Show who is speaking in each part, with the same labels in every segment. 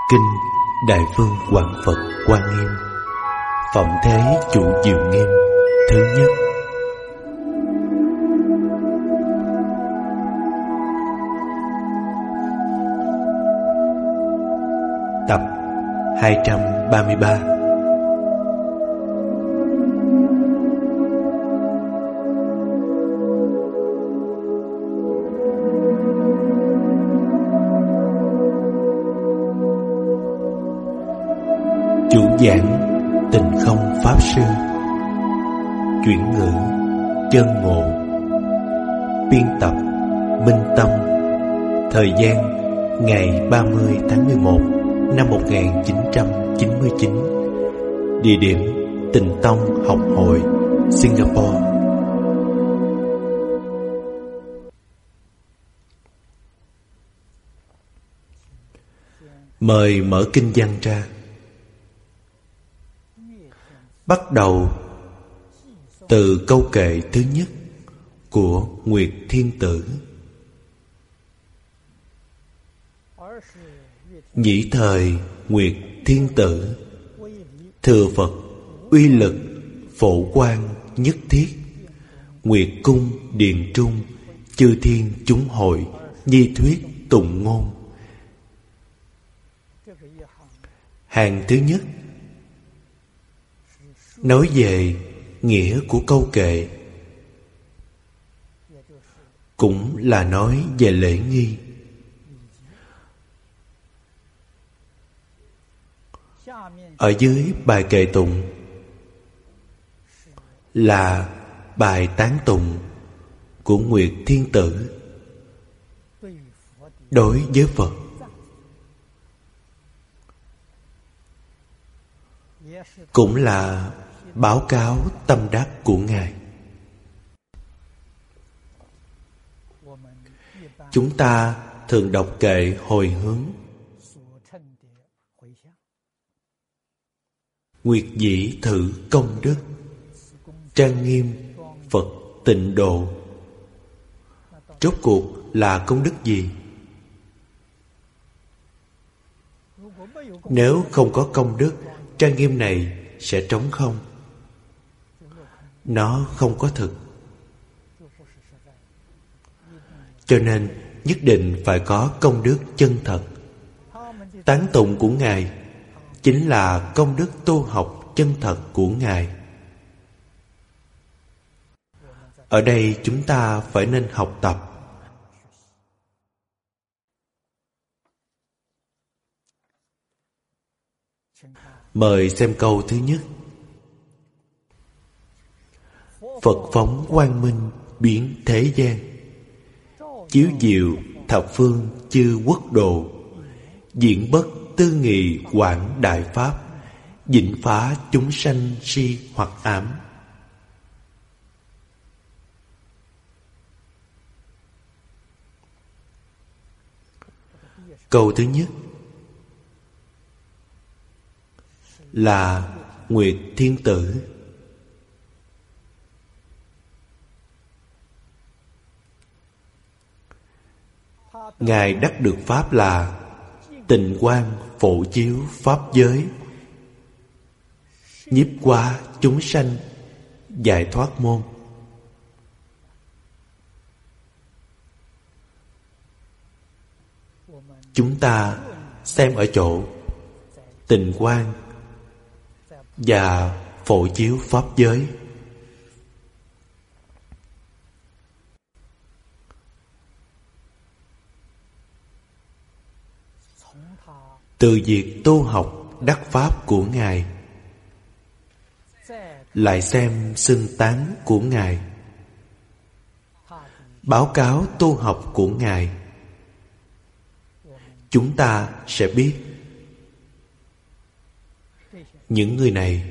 Speaker 1: Kinh Đại Phương Quảng Phật Quan Nghiêm, Phẩm Thế Chủ Diệu Nghiêm thứ nhất. Tập 233. Chủ giảng Tình Không Pháp Sư. Chuyển ngữ Chân Ngộ. Biên tập Minh Tâm. Thời gian ngày 30 tháng 11 năm 1999. Địa điểm Tịnh Tông Học Hội, Singapore. Mời mở kinh văn ra. Bắt đầu từ câu kệ thứ nhất của Nguyệt Thiên Tử. Nhĩ thời Nguyệt Thiên Tử, thừa Phật uy lực phổ quang nhất thiết, Nguyệt cung điện trung, chư thiên chúng hội, nhi thuyết tụng ngôn. Hàng thứ nhất nói về nghĩa của câu kệ, cũng là nói về lễ nghi. Ở dưới bài kệ tụng là bài tán tụng của Nguyệt Thiên Tử đối với Phật, cũng là báo cáo tâm đắc của Ngài. Chúng ta thường đọc kệ hồi hướng. Nguyệt dĩ thử công đức, trang nghiêm Phật tịnh độ. Rốt cuộc là công đức gì? Nếu không có công đức, trang nghiêm này sẽ trống không. Nó không có thực. Cho nên nhất định phải có công đức chân thật. Tán tụng của Ngài chính là công đức tu học chân thật của Ngài. Ở đây chúng ta phải nên học tập. Mời xem câu thứ nhất. Phật phóng quang minh biến thế gian, chiếu diệu thập phương chư quốc độ, diễn bất tư nghị quảng đại pháp, vĩnh phá chúng sanh si hoặc ám. Câu thứ nhất là Nguyệt Thiên Tử. Ngài đắc được pháp là tịnh quang phổ chiếu pháp giới, nhiếp hóa chúng sanh giải thoát môn. Chúng ta xem ở chỗ tịnh quang và phổ chiếu pháp giới. Từ việc tu học đắc pháp của Ngài, lại xem xưng tán của Ngài, báo cáo tu học của Ngài, chúng ta sẽ biết những người này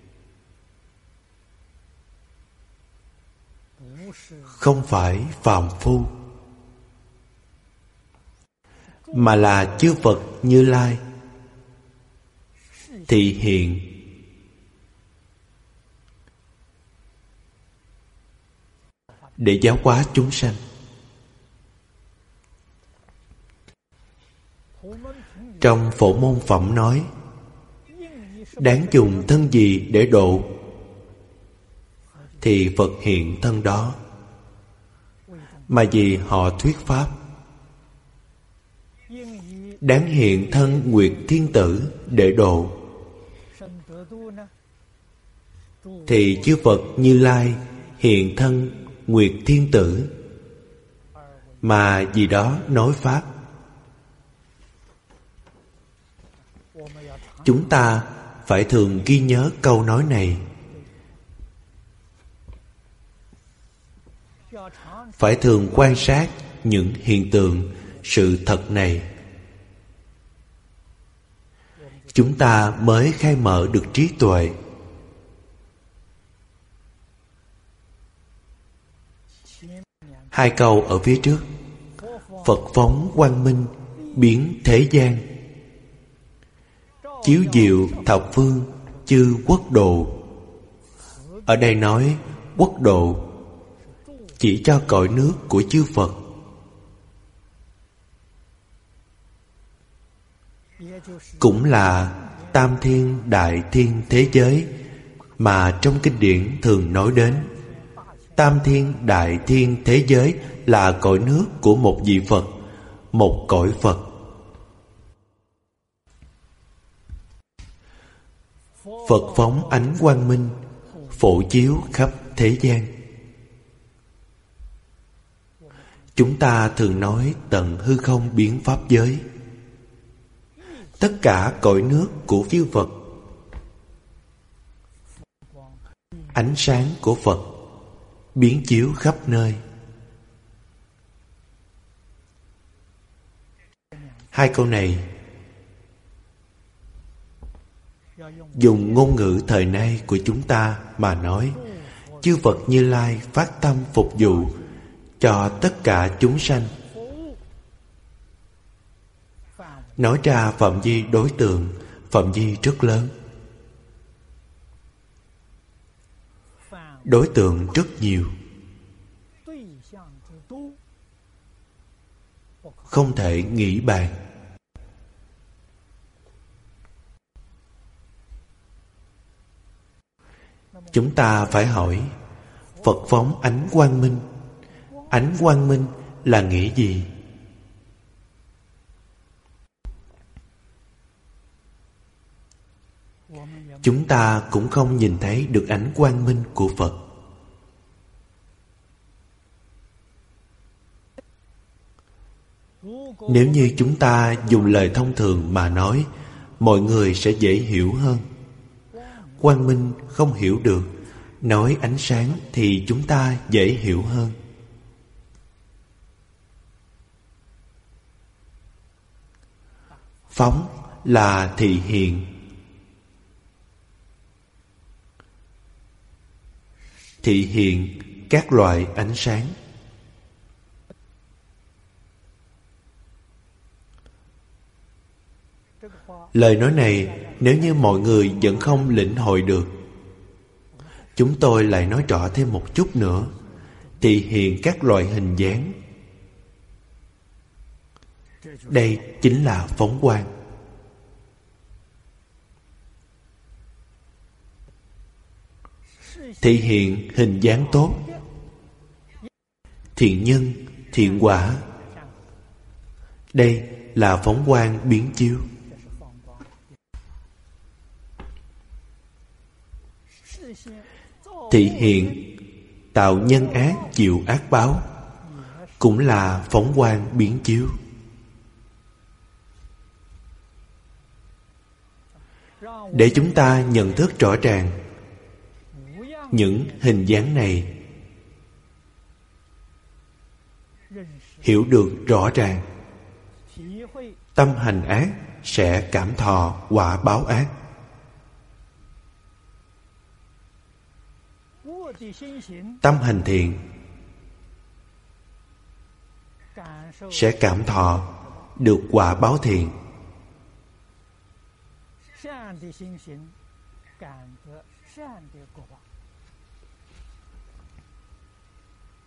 Speaker 1: không phải phàm phu, mà là chư Phật Như Lai thị hiện để giáo hóa chúng sanh. Trong Phổ Môn Phẩm nói, đáng dùng thân gì để độ, thì Phật hiện thân đó. Mà vì họ thuyết pháp, đáng hiện thân Nguyệt Thiên Tử để độ, thì chư Phật Như Lai hiện thân Nguyệt Thiên Tử, mà vì đó nói pháp. Chúng ta phải thường ghi nhớ câu nói này, phải thường quan sát những hiện tượng, sự thật này, chúng ta mới khai mở được trí tuệ. Hai câu ở phía trước, Phật phóng quang minh biến thế gian, chiếu diệu thập phương chư quốc độ. Ở đây nói quốc độ chỉ cho cõi nước của chư Phật, cũng là tam thiên đại thiên thế giới mà trong kinh điển thường nói đến. Tam thiên đại thiên thế giới là cõi nước của một vị Phật, một cõi Phật. Phật phóng ánh quang minh phổ chiếu khắp thế gian. Chúng ta thường nói tận hư không biến pháp giới. Tất cả cõi nước của chư Phật, ánh sáng của Phật biến chiếu khắp nơi. Hai câu này dùng ngôn ngữ thời nay của chúng ta mà nói, chư Phật Như Lai phát tâm phục vụ cho tất cả chúng sanh. Nói ra phạm vi đối tượng, phạm vi rất lớn, đối tượng rất nhiều, không thể nghĩ bàn. Chúng ta phải hỏi, Phật phóng ánh quang minh, ánh quang minh là nghĩa gì? Chúng ta cũng không nhìn thấy được ánh quang minh của Phật. Nếu như chúng ta dùng lời thông thường mà nói, mọi người sẽ dễ hiểu hơn. Quang minh không hiểu được, nói ánh sáng thì chúng ta dễ hiểu hơn. Phóng là thị hiện. Thị hiện các loại ánh sáng. Lời nói này nếu như mọi người vẫn không lĩnh hội được, chúng tôi lại nói rõ thêm một chút nữa. Thị hiện các loại hình dáng. Đây chính là phóng quang. Thị hiện hình dáng tốt, thiện nhân, thiện quả. Đây là phóng quang biến chiếu. Thị hiện tạo nhân ác chịu ác báo, cũng là phóng quang biến chiếu. Để chúng ta nhận thức rõ ràng những hình dáng này, hiểu được rõ ràng, tâm hành ác sẽ cảm thọ quả báo ác. Tâm hành thiện sẽ cảm thọ được quả báo thiện.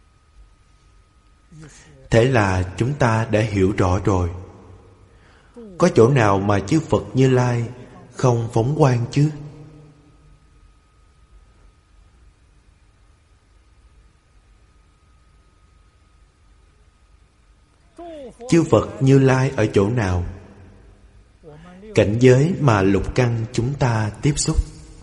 Speaker 1: Thế là chúng ta đã hiểu rõ rồi. Có chỗ nào mà chư Phật Như Lai không phóng quang chứ? Chư Phật Như Lai ở chỗ nào? Cảnh giới mà lục căn chúng ta tiếp xúc.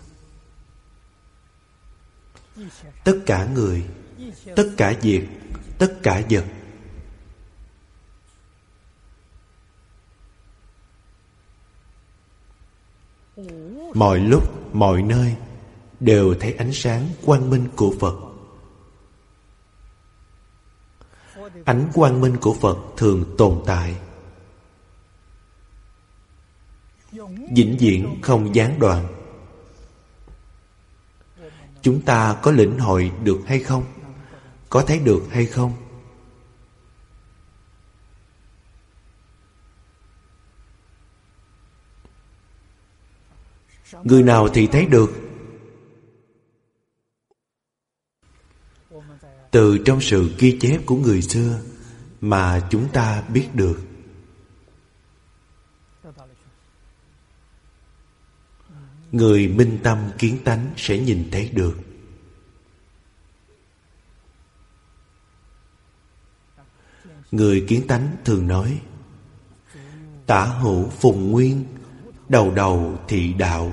Speaker 1: Tất cả người, tất cả việc, tất cả vật. Mọi lúc, mọi nơi đều thấy ánh sáng quang minh của Phật. Ánh quang minh của Phật thường tồn tại, vĩnh viễn không gián đoạn. Chúng ta có lĩnh hội được hay không? Có thấy được hay không? Người nào thì thấy được? Từ trong sự ghi chép của người xưa mà chúng ta biết được. Người minh tâm kiến tánh sẽ nhìn thấy được. Người kiến tánh thường nói: tả hữu phùng nguyên, đầu đầu thị đạo.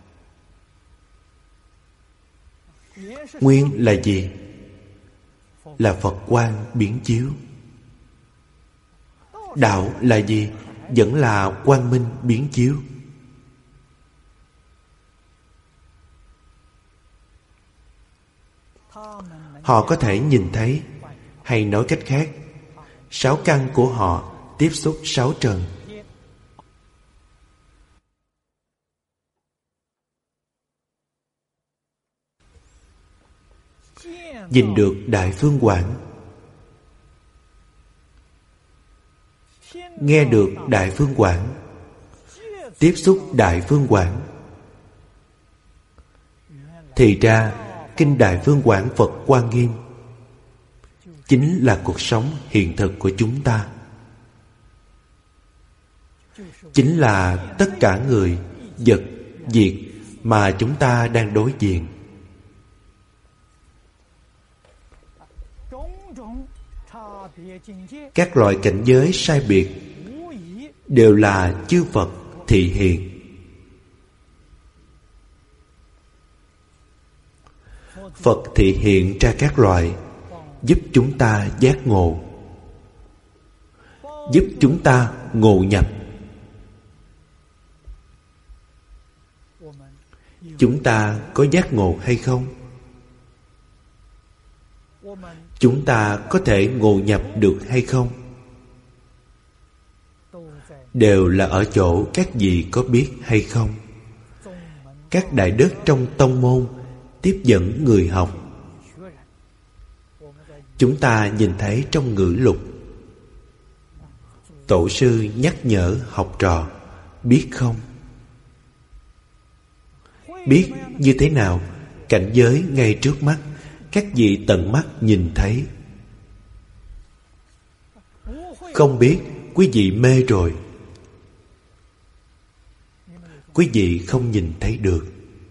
Speaker 1: Nguyên là gì? Là Phật quang biến chiếu. Đạo là gì? Vẫn là quang minh biến chiếu. Họ có thể nhìn thấy, hay nói cách khác, sáu căn của họ tiếp xúc sáu trần. Nhìn được Đại Phương Quảng, nghe được Đại Phương Quảng, tiếp xúc Đại Phương Quảng. Thì ra Kinh Đại Phương Quảng Phật Hoa Nghiêm chính là cuộc sống hiện thực của chúng ta. Chính là tất cả người, vật, việc mà chúng ta đang đối diện. Các loại cảnh giới sai biệt đều là chư Phật thị hiện. Phật thị hiện ra các loại, giúp chúng ta giác ngộ, giúp chúng ta ngộ nhập. Chúng ta có giác ngộ hay không? Chúng ta có thể ngộ nhập được hay không? Đều là ở chỗ các vị có biết hay không. Các đại đức trong tông môn tiếp dẫn người học. Chúng ta nhìn thấy trong ngữ lục, tổ sư nhắc nhở học trò biết không? Biết như thế nào? Cảnh giới ngay trước mắt, các vị tận mắt nhìn thấy. Không biết, quý vị mê rồi. Quý vị không nhìn thấy được.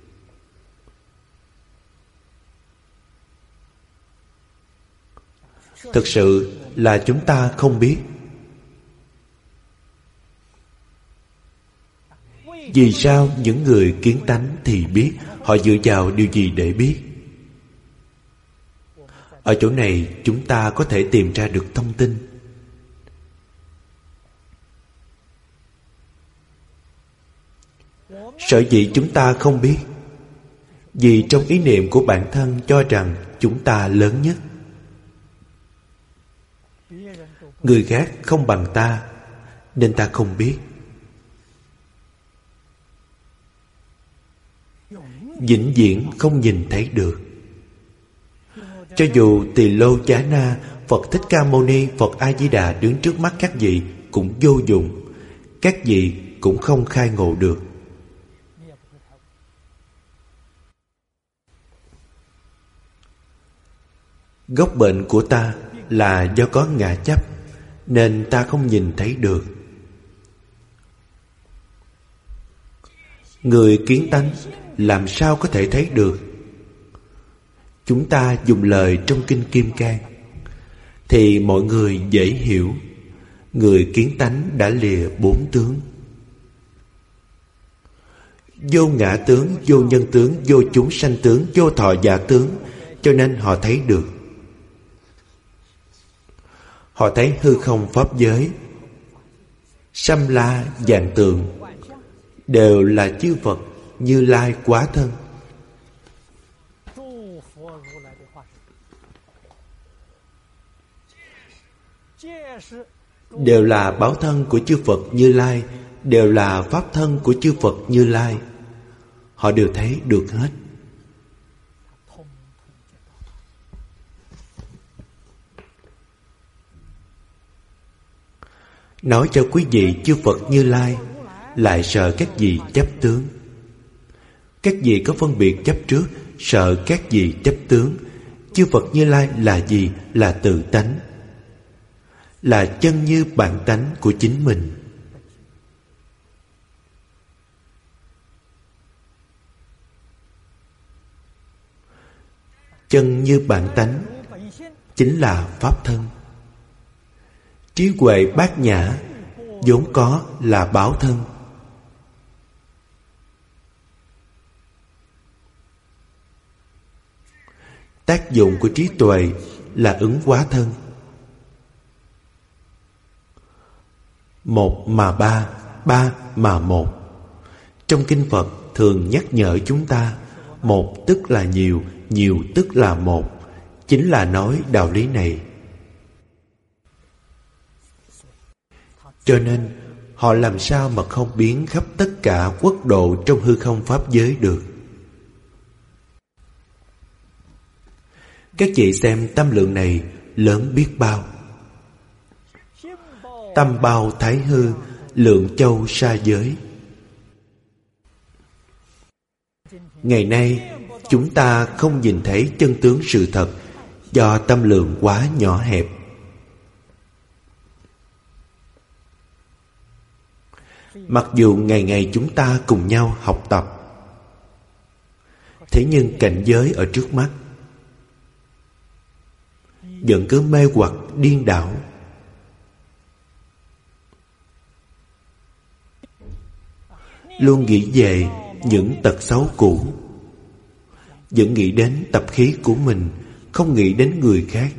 Speaker 1: Thực sự là chúng ta không biết. Vì sao những người kiến tánh thì biết? Họ dựa vào điều gì để biết? Ở chỗ này chúng ta có thể tìm ra được thông tin. Sở dĩ chúng ta không biết, vì trong ý niệm của bản thân cho rằng chúng ta lớn nhất. Người khác không bằng ta, nên ta không biết. Vĩnh viễn không nhìn thấy được. Cho dù Tỳ Lô Chá Na, Phật Thích Ca Mâu Ni, Phật A Di Đà đứng trước mắt các vị cũng vô dụng. Các vị cũng không khai ngộ được. Gốc bệnh của ta là do có ngã chấp, nên ta không nhìn thấy được. Người kiến tánh làm sao có thể thấy được? Chúng ta dùng lời trong Kinh Kim Cang thì mọi người dễ hiểu. Người kiến tánh đã lìa 4 tướng: vô ngã tướng, vô nhân tướng, vô chúng sanh tướng, vô thọ giả tướng. Cho nên họ thấy được. Họ thấy hư không pháp giới, Sâm La vạn tượng đều là chư Phật Như Lai quá thân. Đều là báo thân của chư Phật Như Lai, đều là pháp thân của chư Phật Như Lai. Họ đều thấy được hết. Nói cho quý vị chư Phật Như Lai lại sợ các vị chấp tướng. Các vị có phân biệt chấp trước, sợ các vị chấp tướng. Chư Phật Như Lai là gì? Là tự tánh, là chân như bản tánh của chính mình. Chân như bản tánh chính là pháp thân. Trí huệ bát nhã vốn có là báo thân. Tác dụng của trí tuệ là ứng hóa thân. Một mà ba, ba mà một. Trong kinh Phật thường nhắc nhở chúng ta, một tức là nhiều, nhiều tức là một, chính là nói đạo lý này. Cho nên họ làm sao mà không biến khắp tất cả quốc độ trong hư không pháp giới được. Các chị xem tâm lượng này lớn biết bao. Tâm bao thái hư, lượng châu sa giới. Ngày nay chúng ta không nhìn thấy chân tướng sự thật do tâm lượng quá nhỏ hẹp. Mặc dù ngày ngày chúng ta cùng nhau học tập, thế nhưng cảnh giới ở trước mắt vẫn cứ mê hoặc điên đảo. Luôn nghĩ về những tật xấu cũ, vẫn nghĩ đến tập khí của mình, không nghĩ đến người khác.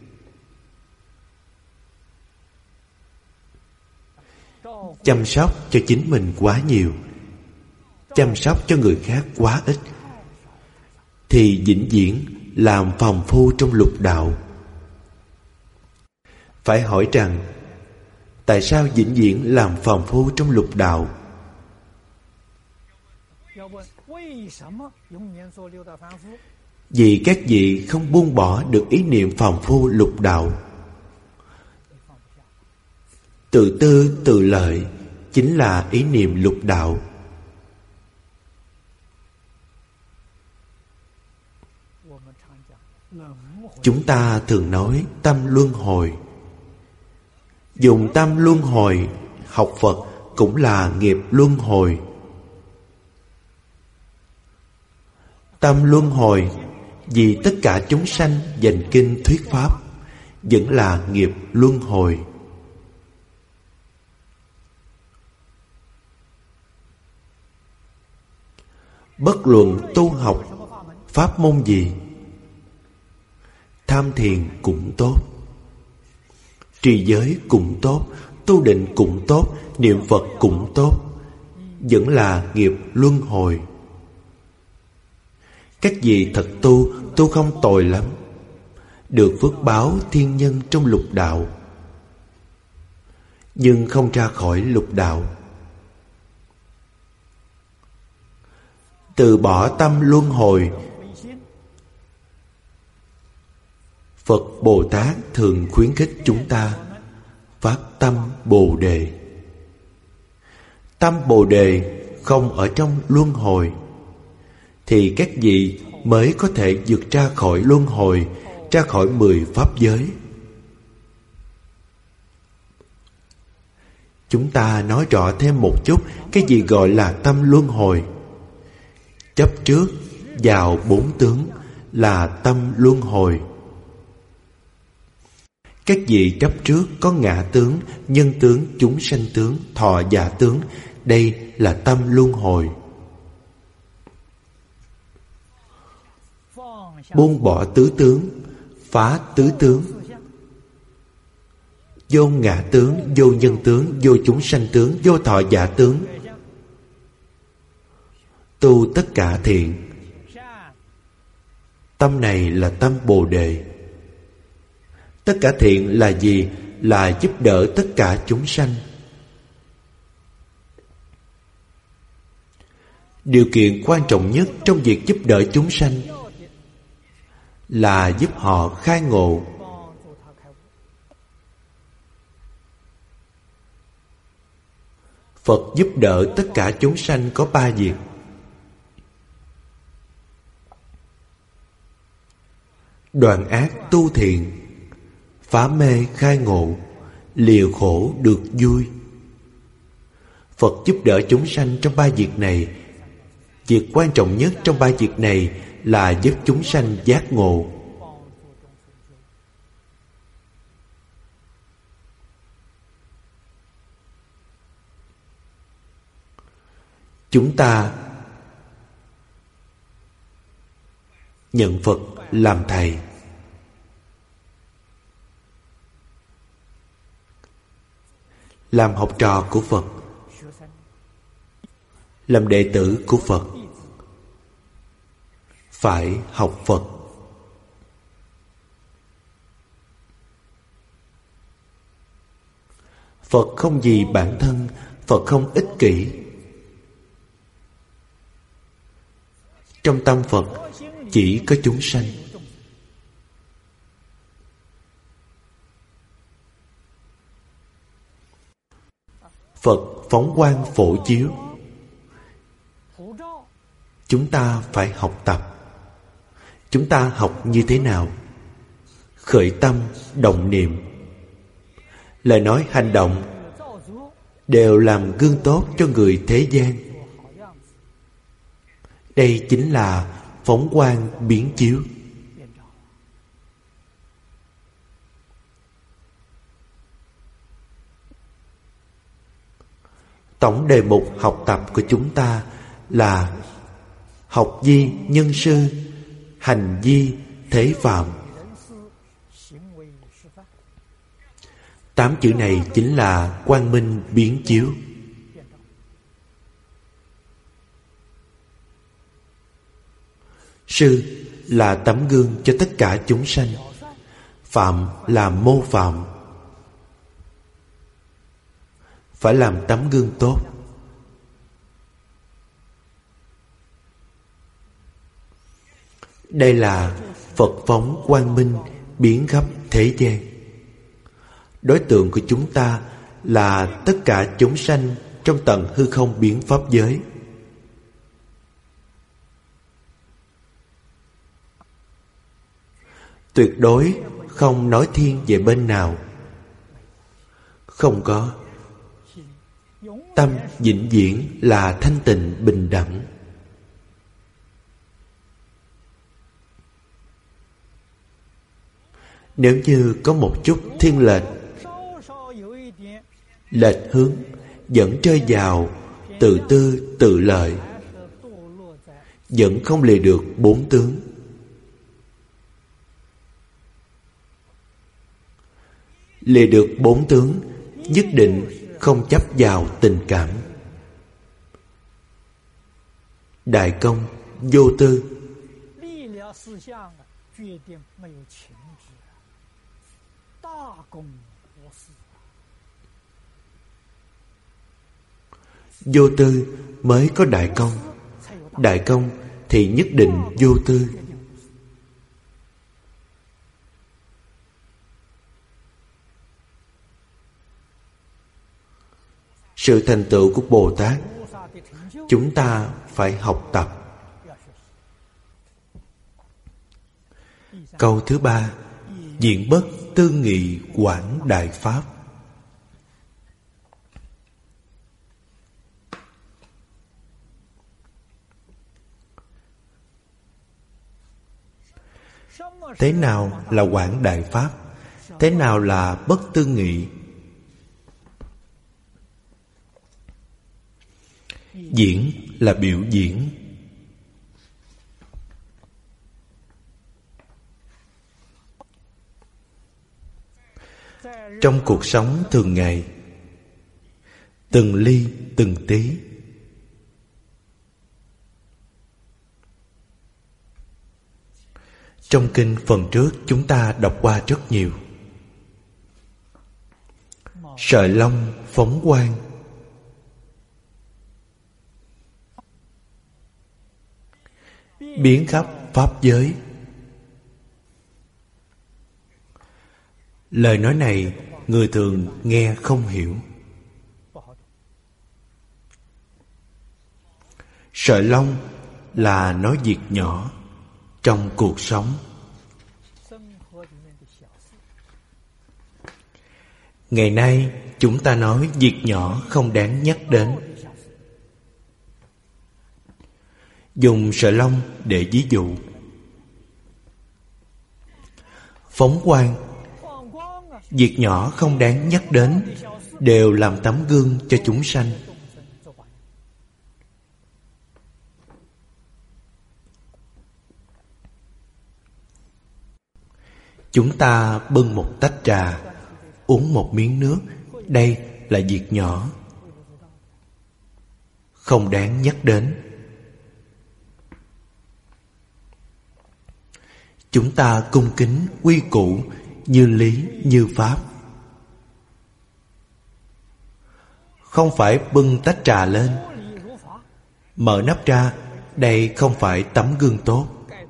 Speaker 1: Chăm sóc cho chính mình quá nhiều, chăm sóc cho người khác quá ít, thì vĩnh viễn làm phàm phu trong lục đạo. Phải hỏi rằng, tại sao vĩnh viễn làm phàm phu trong lục đạo? Vì các vị không buông bỏ được ý niệm phàm phu lục đạo. Tự tư tự lợi chính là ý niệm lục đạo. Chúng ta thường nói tâm luân hồi. Dùng tâm luân hồi học Phật cũng là nghiệp luân hồi. Tâm luân hồi vì tất cả chúng sanh dành kinh thuyết pháp vẫn là nghiệp luân hồi. Bất luận tu học pháp môn gì, tham thiền cũng tốt, trì giới cũng tốt, tu định cũng tốt, niệm Phật cũng tốt, vẫn là nghiệp luân hồi. Các vị thật tu không tồi lắm, được phước báo thiên nhân trong lục đạo, nhưng không ra khỏi lục đạo. Từ bỏ tâm luân hồi, Phật Bồ Tát thường khuyến khích chúng ta phát tâm Bồ Đề. Tâm Bồ Đề không ở trong luân hồi, thì các vị mới có thể vượt ra khỏi luân hồi, ra khỏi 10 pháp giới. Chúng ta nói rõ thêm một chút cái gì gọi là tâm luân hồi. Chấp trước vào bốn tướng là tâm luân hồi. Các vị chấp trước có ngã tướng, nhân tướng, chúng sanh tướng, thọ giả tướng. Đây là tâm luân hồi. Buông bỏ tứ tướng, phá tứ tướng, vô ngã tướng, vô nhân tướng, vô chúng sanh tướng, vô thọ giả tướng. Tu tất cả thiện. Tâm này là tâm Bồ Đề. Tất cả thiện là gì? Là giúp đỡ tất cả chúng sanh. Điều kiện quan trọng nhất trong việc giúp đỡ chúng sanh là giúp họ khai ngộ. Phật giúp đỡ tất cả chúng sanh có ba việc: đoạn ác tu thiện, phá mê khai ngộ, lìa khổ được vui. Phật giúp đỡ chúng sanh trong ba việc này. Việc quan trọng nhất trong ba việc này là giúp chúng sanh giác ngộ. Chúng ta nhận Phật làm Thầy, làm học trò của Phật, làm đệ tử của Phật, phải học Phật. Phật không vì bản thân, Phật không ích kỷ. Trong tâm Phật chỉ có chúng sanh. Phật phóng quang phổ chiếu. Chúng ta phải học tập. Chúng ta học như thế nào? Khởi tâm, động niệm, lời nói hành động đều làm gương tốt cho người thế gian. Đây chính là phóng quang biến chiếu. Tổng đề mục học tập của chúng ta là học vi nhân sư, hành vi thế phạm. 8 chữ này chính là quang minh biến chiếu. Sư là tấm gương cho tất cả chúng sanh. Phạm là mô phạm. Phải làm tấm gương tốt. Đây là Phật phóng quang minh biến khắp thế gian. Đối tượng của chúng ta là tất cả chúng sanh trong tầng hư không biến pháp giới. Tuyệt đối không nói thiên về bên nào. Không có. Tâm vĩnh viễn là thanh tịnh bình đẳng. Nếu như có một chút thiên lệch, lệch hướng, vẫn rơi vào tự tư tự lợi, vẫn không lìa được bốn tướng. Lìa được bốn tướng, nhất định không chấp vào tình cảm. Đại công vô tư. Vô tư mới có đại công. Đại công thì nhất định vô tư. Sự thành tựu của Bồ Tát, chúng ta phải học tập. Câu thứ 3: Diện bất tư nghị quảng đại pháp. Thế nào là quảng đại pháp? Thế nào là bất tư nghị? Diễn là biểu diễn. Trong cuộc sống thường ngày, từng ly từng tí, trong kinh phần trước chúng ta đọc qua rất nhiều. Sợi lông phóng quang, biến khắp pháp giới. Lời nói này người thường nghe không hiểu. Sợi lông là nói việc nhỏ trong cuộc sống. Ngày nay chúng ta nói việc nhỏ không đáng nhắc đến. Dùng sợi lông để ví dụ. Phóng quang, việc nhỏ không đáng nhắc đến, đều làm tấm gương cho chúng sanh. Chúng ta bưng một tách trà, uống một miếng nước, đây là việc nhỏ, không đáng nhắc đến. Chúng ta cung kính quy củ như lý như pháp. Không phải bưng tách trà lên, mở nắp ra, đây không phải tấm gương tốt.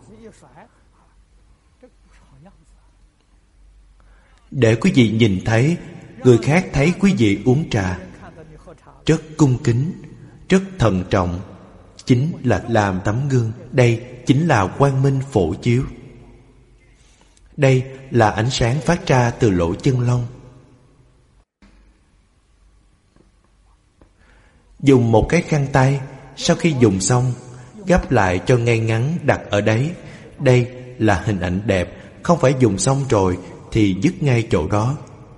Speaker 1: Để quý vị nhìn thấy, người khác thấy quý vị uống trà, rất cung kính, rất thận trọng, chính là làm tấm gương. Đây chính là quang minh phổ chiếu. Đây là ánh sáng phát ra từ lỗ chân lông. Dùng một cái khăn tay, sau khi dùng xong, gấp lại cho ngay ngắn đặt ở đấy. Đây là hình ảnh đẹp, không phải dùng xong rồi thì dứt ngay chỗ đó.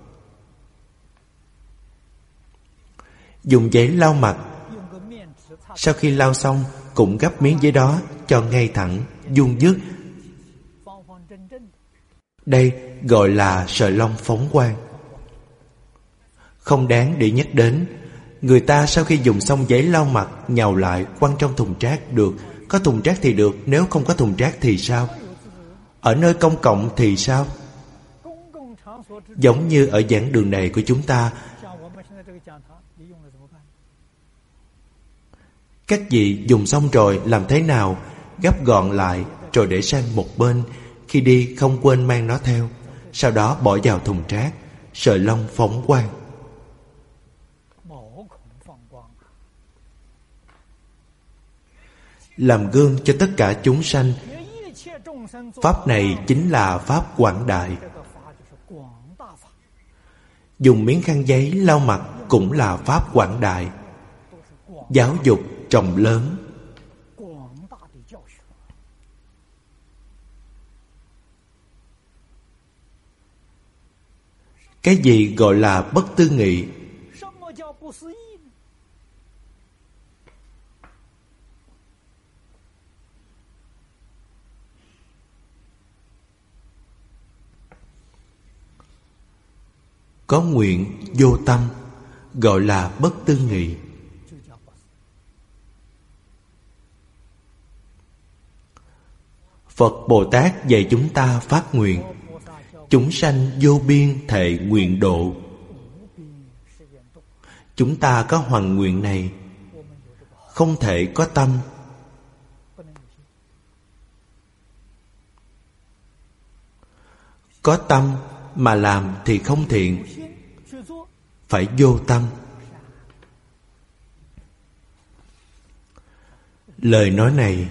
Speaker 1: Dùng giấy lau mặt, sau khi lau xong cũng gấp miếng giấy đó cho ngay thẳng, vuông vức. Đây gọi là sợi lông phóng quang, không đáng để nhắc đến. Người ta sau khi dùng xong giấy lau mặt, nhào lại quăng trong thùng rác được. Có thùng rác thì được, nếu không có thùng rác thì sao? Ở nơi công cộng thì sao? Giống như ở giảng đường này của chúng ta, các vị dùng xong rồi làm thế nào? Gấp gọn lại rồi để sang một bên. Khi đi không quên mang nó theo, sau đó bỏ vào thùng rác. Sợi lông phóng quang. Làm gương cho tất cả chúng sanh. Pháp này chính là pháp quảng đại. Dùng miếng khăn giấy lau mặt cũng là pháp quảng đại. Giáo dục rộng lớn. Cái gì gọi là bất tư nghị? Có nguyện vô tâm, gọi là bất tư nghị. Phật Bồ Tát dạy chúng ta phát nguyện: chúng sanh vô biên thệ nguyện độ. Chúng ta có hoằng nguyện này, không thể có tâm. Có tâm mà làm thì không thiện, phải vô tâm. Lời nói này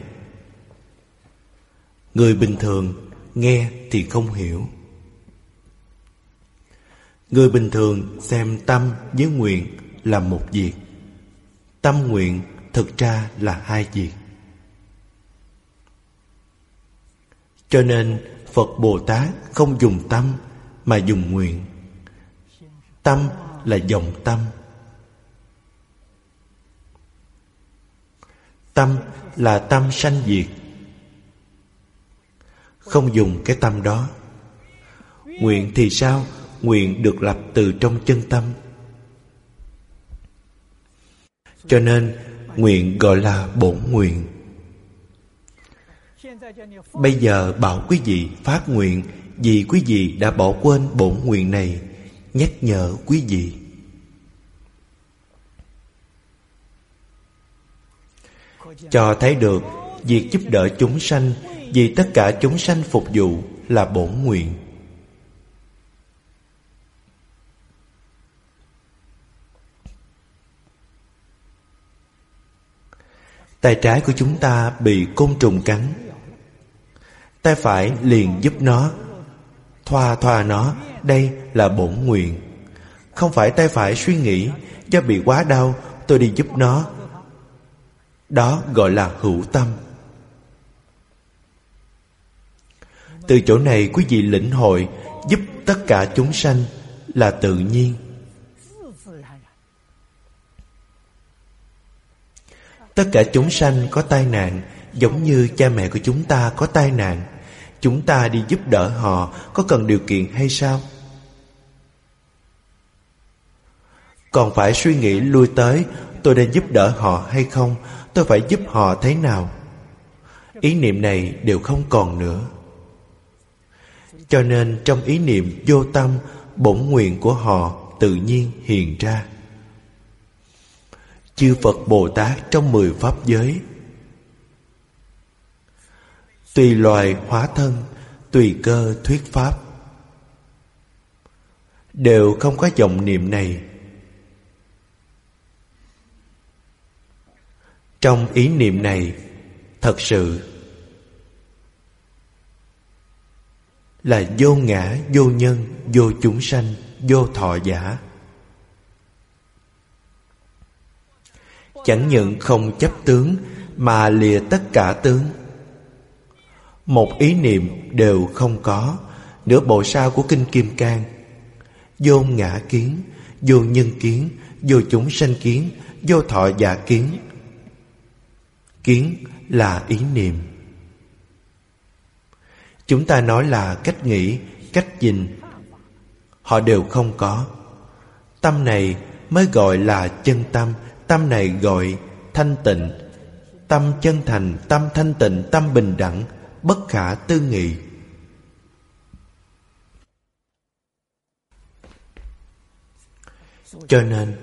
Speaker 1: người bình thường nghe thì không hiểu. Người bình thường xem tâm với nguyện là một việc, tâm nguyện thực ra là hai việc. Cho nên Phật Bồ Tát không dùng tâm mà dùng nguyện. Tâm là dòng tâm. Tâm là tâm sanh diệt. Không dùng cái tâm đó. Nguyện thì sao? Nguyện được lập từ trong chân tâm. Cho nên nguyện gọi là bổn nguyện. Bây giờ bảo quý vị phát nguyện, vì quý vị đã bỏ quên bổn nguyện này, nhắc nhở quý vị. Cho thấy được việc giúp đỡ chúng sanh vì tất cả chúng sanh phục vụ là bổn nguyện. Tay trái của chúng ta bị côn trùng cắn, tay phải liền giúp nó, thoa nó. Đây là bổn nguyện. Không phải tay phải suy nghĩ do bị quá đau, tôi đi giúp nó. Đó gọi là hữu tâm. Từ chỗ này quý vị lĩnh hội giúp tất cả chúng sanh là tự nhiên. Tất cả chúng sanh có tai nạn, giống như cha mẹ của chúng ta có tai nạn. Chúng ta đi giúp đỡ họ có cần điều kiện hay sao? Còn phải suy nghĩ lui tới, tôi nên giúp đỡ họ hay không? Tôi phải giúp họ thế nào? Ý niệm này đều không còn nữa. Cho nên trong ý niệm vô tâm, bổn nguyện của họ tự nhiên hiện ra. Chư Phật Bồ Tát trong 10 pháp giới, tùy loài hóa thân, tùy cơ thuyết pháp, đều không có vọng niệm này. Trong ý niệm này thật sự là vô ngã, vô nhân, vô chúng sanh, vô thọ giả. Chẳng những không chấp tướng mà lìa tất cả tướng. Một ý niệm đều không có. Nửa bộ sau của Kinh Kim Cang: vô ngã kiến, vô nhân kiến, vô chúng sanh kiến, vô thọ giả kiến. Kiến là ý niệm. Chúng ta nói là cách nghĩ, cách nhìn, họ đều không có. Tâm này mới gọi là chân tâm. Tâm này gọi thanh tịnh. Tâm chân thành, tâm thanh tịnh, tâm bình đẳng, bất khả tư nghị. Cho nên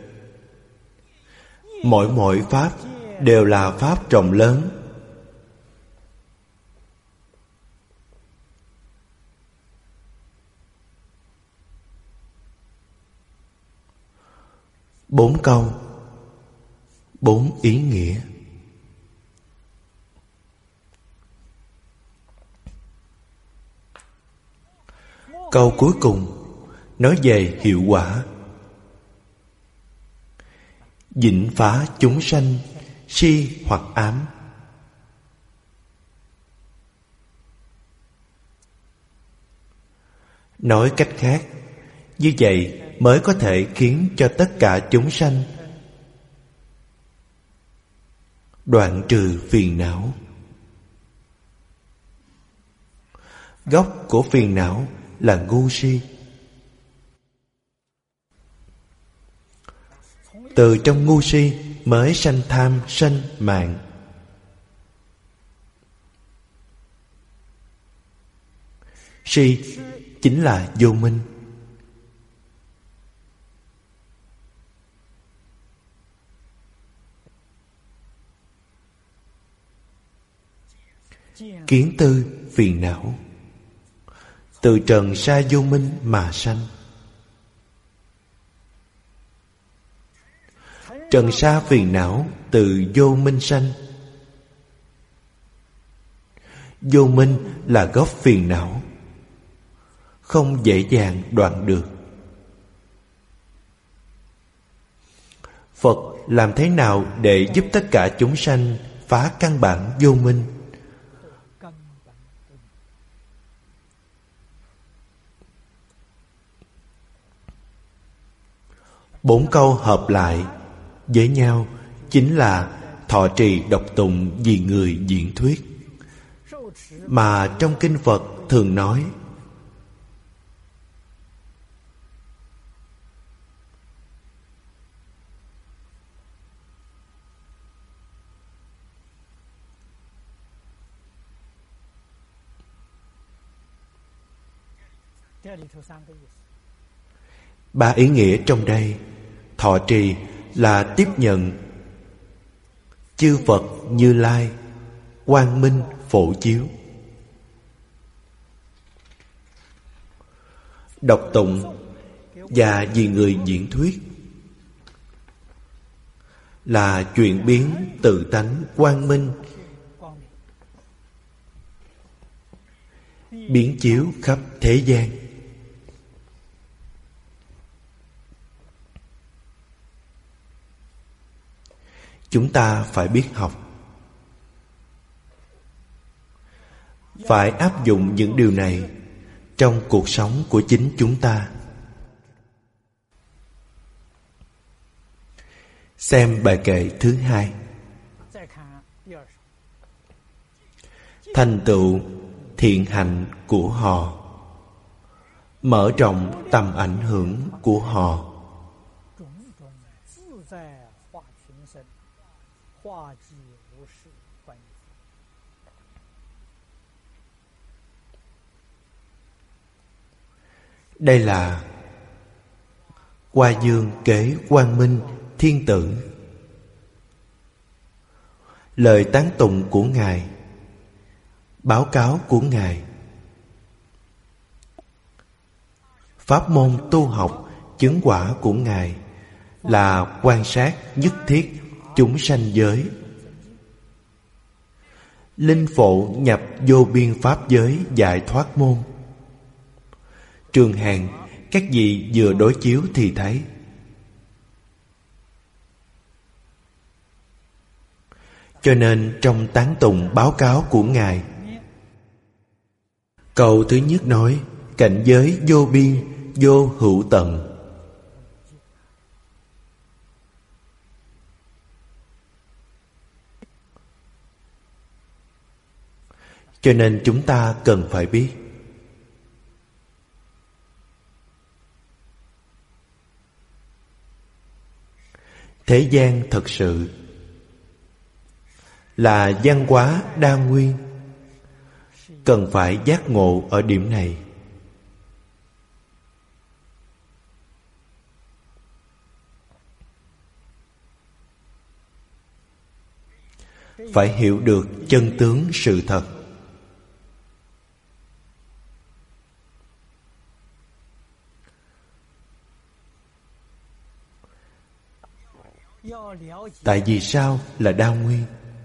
Speaker 1: mỗi pháp đều là pháp rộng lớn. Bốn câu, bốn ý nghĩa. Câu cuối cùng nói về hiệu quả. Vĩnh phá chúng sanh si hoặc ám. Nói cách khác, như vậy mới có thể khiến cho tất cả chúng sanh đoạn trừ phiền não. Gốc của phiền não là ngu si. Từ trong ngu si mới sanh tham, sanh mạng. Si chính là vô minh. Kiến tư phiền não, từ trần sa vô minh mà sanh. Trần sa phiền não từ vô minh sanh. Vô minh là gốc phiền não, không dễ dàng đoạn được. Phật làm thế nào để giúp tất cả chúng sanh phá căn bản vô minh? 4 câu hợp lại với nhau chính là thọ trì đọc tụng vì người diễn thuyết, mà trong kinh Phật thường nói ba ý nghĩa trong đây. Thọ trì là tiếp nhận chư Phật Như Lai quang minh phổ chiếu. Đọc tụng và vì người diễn thuyết là chuyển biến tự tánh quang minh, biến chiếu khắp thế gian. Chúng ta phải biết học, phải áp dụng những điều này trong cuộc sống của chính chúng ta. Xem bài kệ thứ 2. Thành tựu thiện hạnh của họ, mở rộng tầm ảnh hưởng của họ. Đây là Hoa Dương Kế Quang Minh Thiên Tử. Lời tán tụng của Ngài, báo cáo của Ngài. Pháp môn tu học chứng quả của Ngài là quan sát nhất thiết chúng sanh giới, linh phổ nhập vô biên pháp giới giải thoát môn. Trường hàng các vị vừa đối chiếu thì thấy. Cho nên trong tán tụng báo cáo của Ngài, câu thứ nhất nói cảnh giới vô biên vô hữu tận. Cho nên chúng ta cần phải biết thế gian thật sự là văn hóa đa nguyên, cần phải giác ngộ ở điểm này. Phải hiểu được chân tướng sự thật. Tại vì sao là đa nguyên?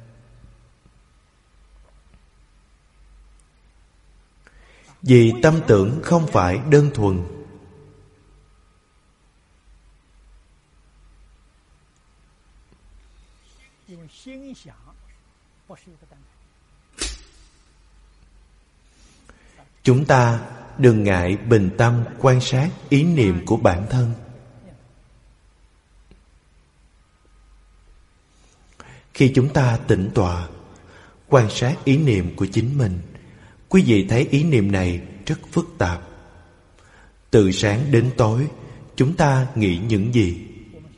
Speaker 1: Vì tâm tưởng không phải đơn thuần. Chúng ta đừng ngại bình tâm quan sát ý niệm của bản thân. Khi chúng ta tĩnh tọa, quan sát ý niệm của chính mình, quý vị thấy ý niệm này rất phức tạp. Từ sáng đến tối, chúng ta nghĩ những gì?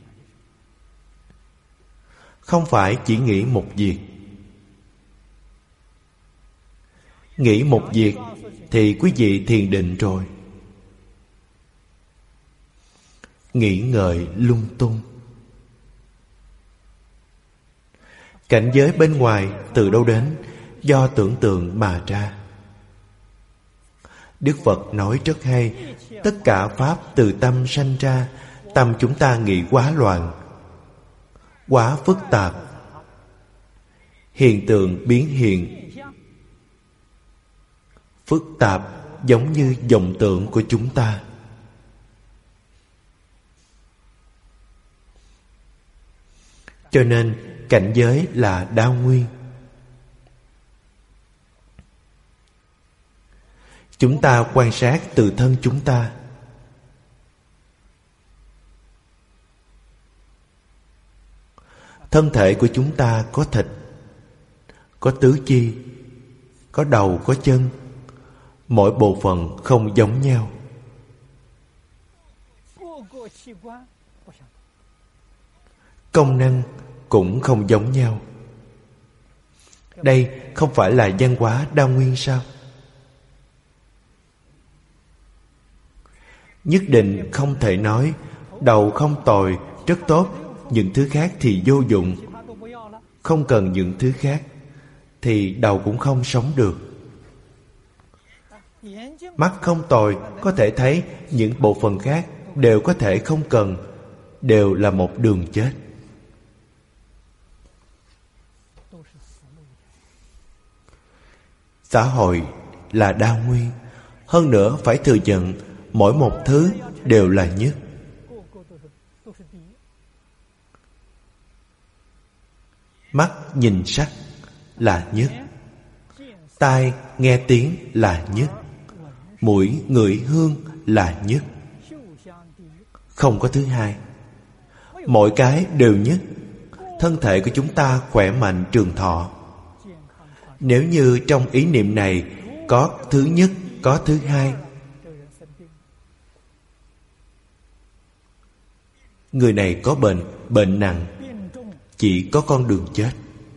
Speaker 1: Không phải chỉ nghĩ một việc. Nghĩ một việc thì quý vị thiền định rồi. Nghĩ ngợi lung tung. Cảnh giới bên ngoài từ đâu đến? Do tưởng tượng mà ra. Đức Phật nói rất hay, tất cả pháp từ tâm sanh ra. Tâm chúng ta nghĩ quá loạn, quá phức tạp. Hiện tượng biến hiện phức tạp giống như vọng tưởng của chúng ta. Cho nên cảnh giới là đa nguyên. Chúng ta quan sát từ thân chúng ta. Thân thể của chúng ta có thịt, có tứ chi, có đầu, có chân. Mỗi bộ phận không giống nhau. Công năng cũng không giống nhau. Đây không phải là văn hóa đa nguyên sao? Nhất định không thể nói đầu không tồi, rất tốt, những thứ khác thì vô dụng. Không cần những thứ khác thì đầu cũng không sống được. Mắt không tồi, có thể thấy những bộ phận khác đều có thể không cần, đều là một đường chết. Xã hội là đa nguyên. Hơn nữa phải thừa nhận mỗi một thứ đều là nhất. Mắt nhìn sắc là nhất. Tai nghe tiếng là nhất. Mũi ngửi hương là nhất. Không có thứ hai. Mỗi cái đều nhất. Thân thể của chúng ta khỏe mạnh trường thọ. Nếu như trong ý niệm này có thứ nhất, có thứ hai, người này có bệnh, bệnh nặng, chỉ có con đường chết.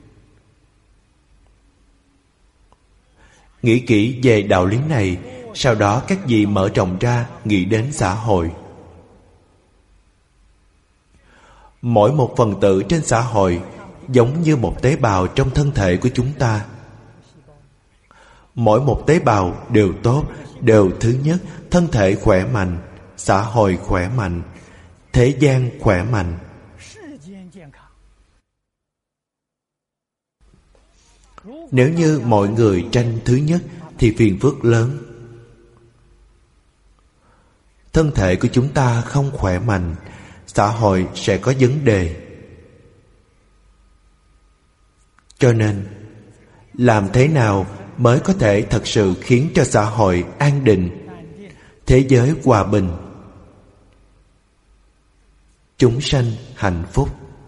Speaker 1: Nghĩ kỹ về đạo lý này, sau đó các vị mở rộng ra nghĩ đến xã hội. Mỗi một phần tử trên xã hội giống như một tế bào trong thân thể của chúng ta. Mỗi một tế bào đều tốt, đều thứ nhất, thân thể khỏe mạnh, xã hội khỏe mạnh, thế gian khỏe mạnh. Nếu như mọi người tranh thứ nhất thì phiền phức lớn. Thân thể của chúng ta không khỏe mạnh, xã hội sẽ có vấn đề. Cho nên, làm thế nào mới có thể thật sự khiến cho xã hội an định, thế giới hòa bình, chúng sanh hạnh phúc?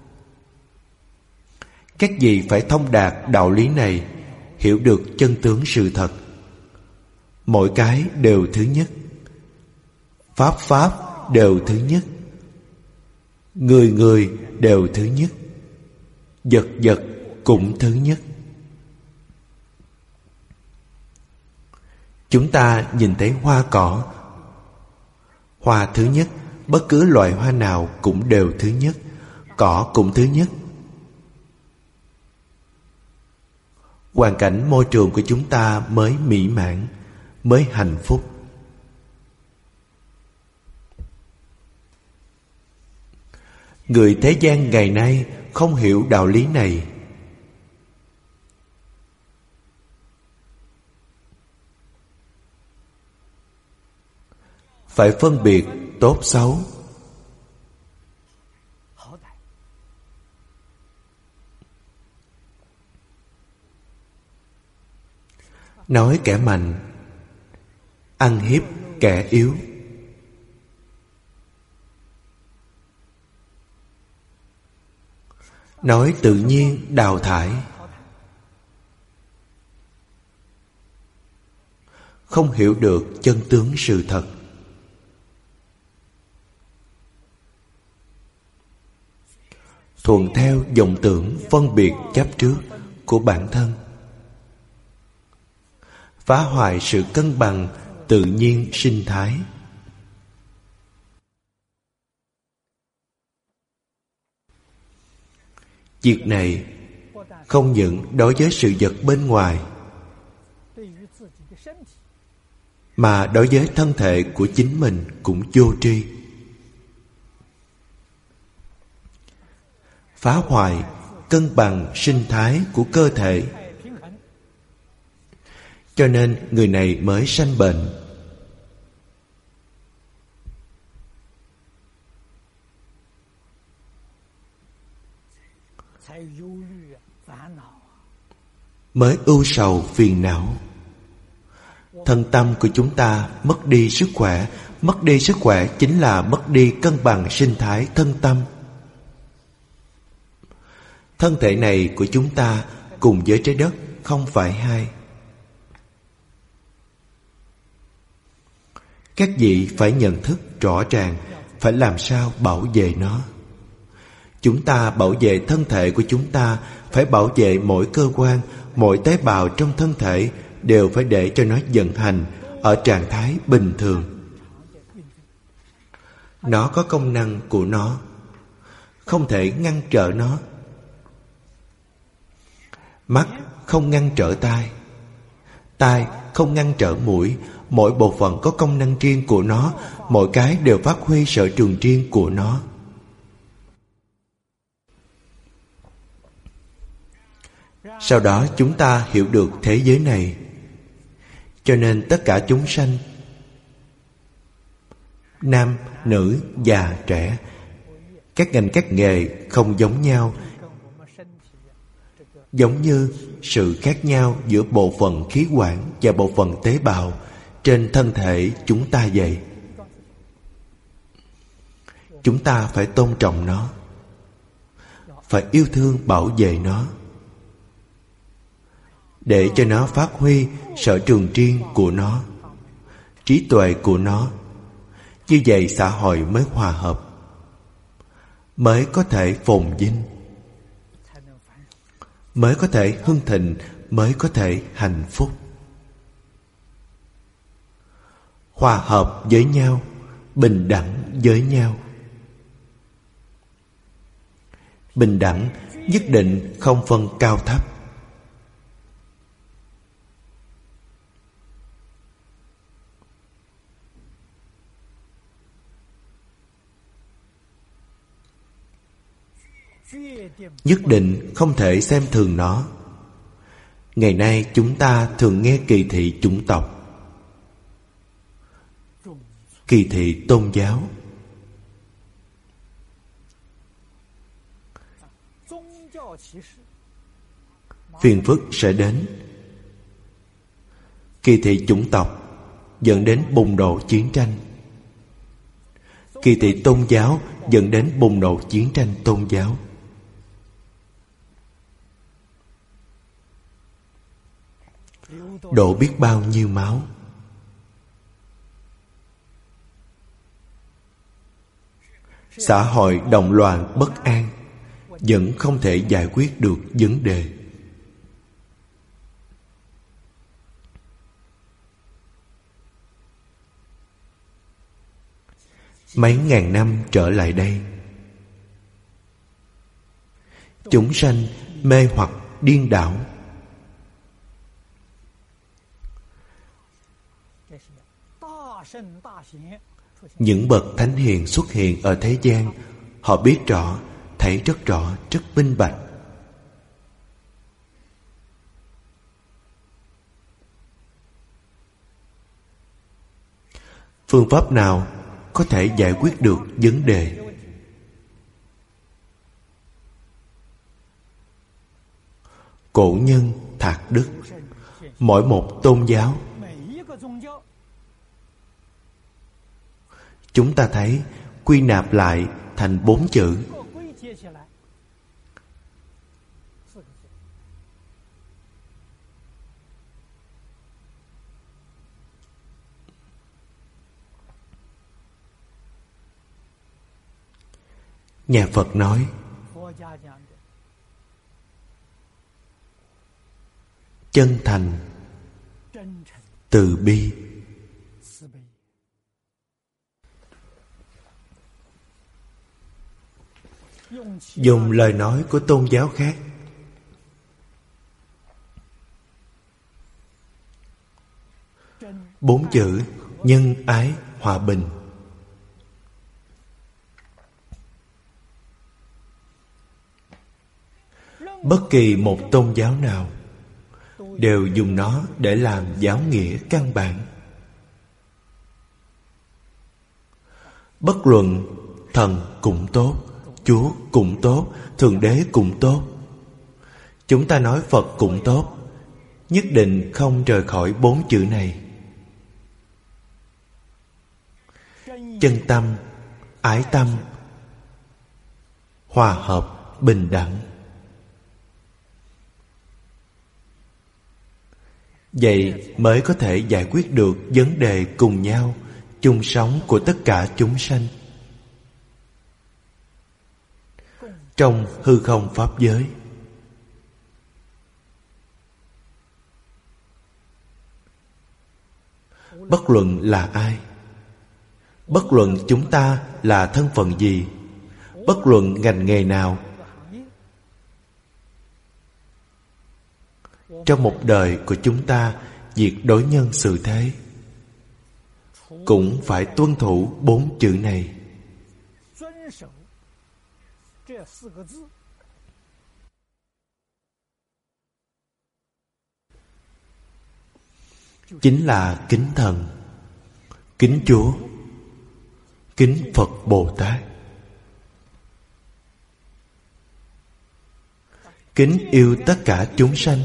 Speaker 1: Các vị phải thông đạt đạo lý này, hiểu được chân tướng sự thật. Mỗi cái đều thứ nhất. Pháp pháp đều thứ nhất. Người người đều thứ nhất. Vật vật cũng thứ nhất. Chúng ta nhìn thấy hoa cỏ, hoa thứ nhất, bất cứ loại hoa nào cũng đều thứ nhất, cỏ cũng thứ nhất. Hoàn cảnh môi trường của chúng ta mới mỹ mãn, mới hạnh phúc. Người thế gian ngày nay không hiểu đạo lý này. Phải phân biệt tốt xấu. Nói kẻ mạnh, ăn hiếp kẻ yếu. Nói tự nhiên đào thải. Không hiểu được chân tướng sự thật. Thuận theo vọng tưởng phân biệt chấp trước của bản thân, phá hoại sự cân bằng tự nhiên sinh thái. Việc này không những đối với sự vật bên ngoài, mà đối với thân thể của chính mình cũng vô tri. Phá hoại cân bằng sinh thái của cơ thể. Cho nên người này mới sanh bệnh. Mới ưu sầu phiền não. Thân tâm của chúng ta mất đi sức khỏe. Mất đi sức khỏe chính là mất đi cân bằng sinh thái thân tâm. thân thể này của chúng ta cùng với trái đất không phải hai. Các vị phải nhận thức rõ ràng phải làm sao bảo vệ nó. Chúng ta bảo vệ thân thể của chúng ta, phải bảo vệ mỗi cơ quan, mỗi tế bào trong thân thể đều phải để cho nó vận hành ở trạng thái bình thường. Nó có công năng của nó, không thể ngăn trở nó. Mắt không ngăn trở tai, tai không ngăn trở mũi. Mỗi bộ phận có công năng riêng của nó, mỗi cái đều phát huy sở trường riêng của nó. Sau đó chúng ta hiểu được thế giới này. Cho nên tất cả chúng sanh, nam, nữ, già, trẻ, các ngành các nghề không giống nhau. Giống như sự khác nhau giữa bộ phận khí quản và bộ phận tế bào trên thân thể chúng ta vậy. Chúng ta phải tôn trọng nó, phải yêu thương bảo vệ nó, để cho nó phát huy sở trường riêng của nó, trí tuệ của nó. Như vậy xã hội mới hòa hợp, mới có thể phồn vinh, mới có thể hưng thịnh, mới có thể hạnh phúc. Hòa hợp với nhau, bình đẳng với nhau. Bình đẳng nhất định không phân cao thấp. Nhất định không thể xem thường nó. Ngày nay chúng ta thường nghe kỳ thị chủng tộc, kỳ thị tôn giáo. Phiền phức sẽ đến. Kỳ thị chủng tộc dẫn đến bùng nổ chiến tranh. Kỳ thị tôn giáo dẫn đến bùng nổ chiến tranh tôn giáo. Đổ biết bao nhiêu máu. Xã hội động loạn bất an, vẫn không thể giải quyết được vấn đề. Mấy ngàn năm trở lại đây, chúng sanh mê hoặc điên đảo. Những bậc thánh hiền xuất hiện ở thế gian, họ biết rõ, thấy rất rõ, rất minh bạch. Phương pháp nào có thể giải quyết được vấn đề? Cổ nhân thạc đức. Mỗi một tôn giáo, chúng ta thấy quy nạp lại thành 4 chữ. Nhà Phật nói chân thành, từ bi. Dùng lời nói của tôn giáo khác, bốn chữ nhân ái hòa bình. Bất kỳ một tôn giáo nào đều dùng nó để làm giáo nghĩa căn bản. Bất luận thần cũng tốt, Chúa cũng tốt, Thượng Đế cũng tốt, chúng ta nói Phật cũng tốt, nhất định không rời khỏi 4 chữ này. Chân tâm, ái tâm, hòa hợp, bình đẳng. Vậy mới có thể giải quyết được vấn đề cùng nhau chung sống của tất cả chúng sanh trong hư không pháp giới. Bất luận là ai, bất luận chúng ta là thân phận gì, bất luận ngành nghề nào, trong một đời của chúng ta, việc đối nhân xử thế cũng phải tuân thủ 4 chữ này. Chính là kính thần, kính Chúa, kính Phật Bồ Tát, kính yêu tất cả chúng sanh.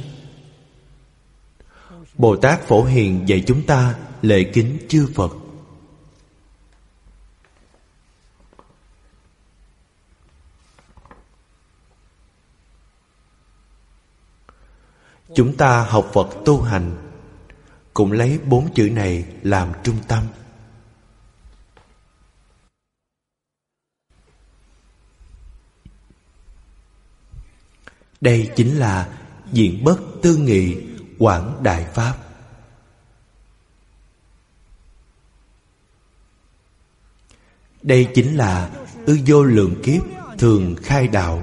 Speaker 1: Bồ Tát Phổ Hiền dạy chúng ta lễ kính chư Phật. Chúng ta học Phật tu hành cũng lấy 4 chữ này làm trung tâm. Đây chính là diện bất tư nghị quảng đại pháp. Đây chính là ư vô lượng kiếp thường khai đạo.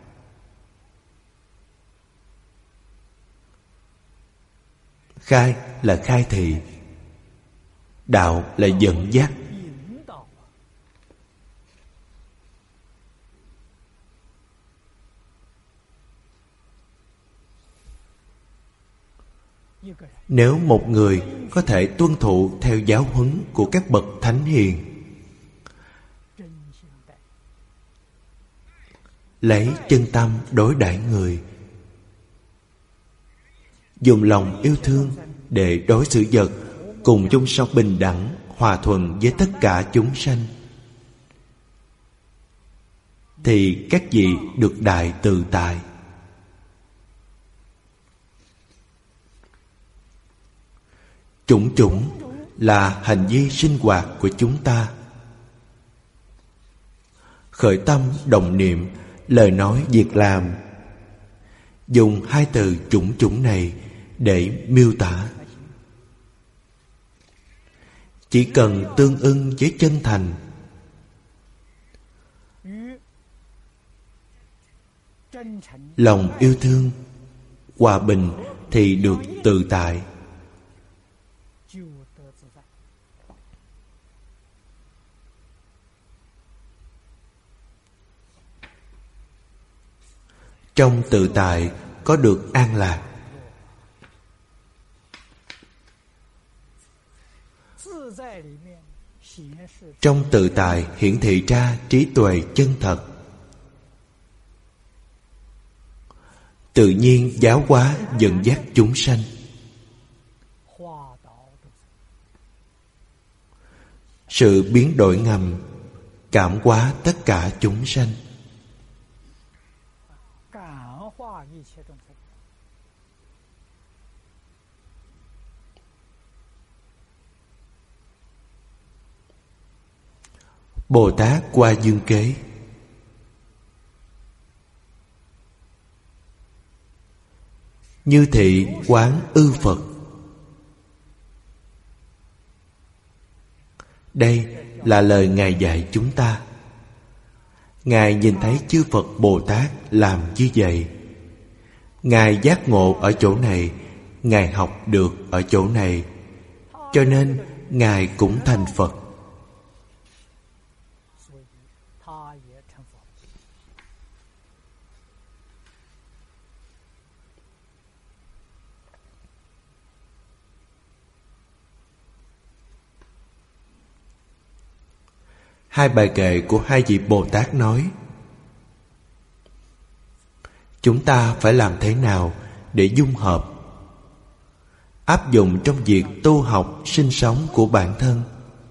Speaker 1: Khai là khai thị, đạo là dẫn dắt. Nếu một người có thể tuân thụ theo giáo huấn của các bậc thánh hiền, lấy chân tâm đối đãi người, dùng lòng yêu thương để đối xử vật, cùng chung sống bình đẳng, hòa thuận với tất cả chúng sanh, thì các vị được đại tự tại. Chủng chủng là hành vi sinh hoạt của chúng ta. Khởi tâm động niệm, lời nói việc làm, dùng 2 từ chủng chủng này để miêu tả. Chỉ cần tương ưng với chân thành, lòng yêu thương, hòa bình thì được tự tại. Trong tự tại có được an lạc. Trong tự tại hiển thị ra trí tuệ chân thật. Tự nhiên giáo hóa dẫn dắt chúng sanh. Sự biến đổi ngầm cảm hóa tất cả chúng sanh. Bồ Tát Qua Dương Kế. Như thị quán ư Phật. Đây là lời Ngài dạy chúng ta. Ngài nhìn thấy chư Phật Bồ Tát làm như vậy. Ngài giác ngộ ở chỗ này, Ngài học được ở chỗ này, cho nên Ngài cũng thành Phật. Hai bài kệ của hai vị Bồ Tát nói: chúng ta phải làm thế nào để dung hợp, áp dụng trong việc tu học sinh sống của bản thân.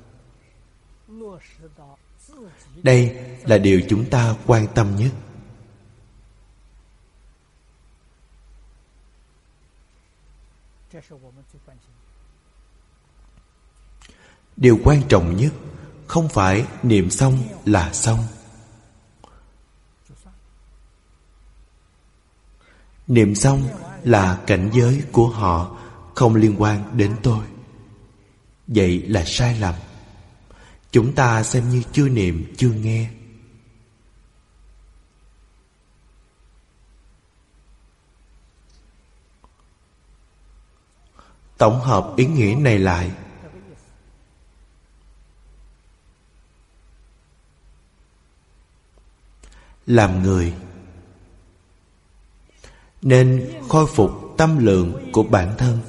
Speaker 1: Đây là điều chúng ta quan tâm nhất. Điều quan trọng nhất không phải niệm xong là xong. Niệm xong là cảnh giới của họ, không liên quan đến tôi. Vậy là sai lầm. Chúng ta xem như chưa niệm, chưa nghe. Tổng hợp ý nghĩa này lại. Làm người nên khôi phục tâm lượng của bản thân.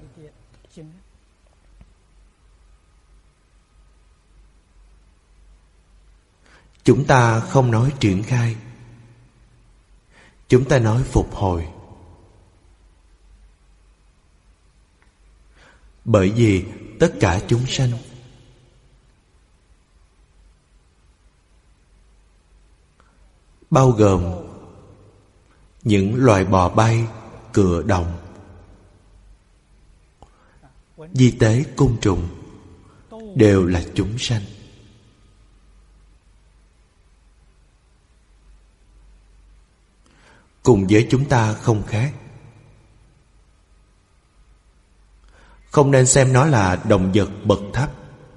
Speaker 1: Chúng ta không nói triển khai, chúng ta nói phục hồi. Bởi vì tất cả chúng sanh bao gồm những loài bò bay, cựa đồng, di tế côn trùng, đều là chúng sanh. Cùng với chúng ta không khác. Không nên xem nó là động vật bậc thấp,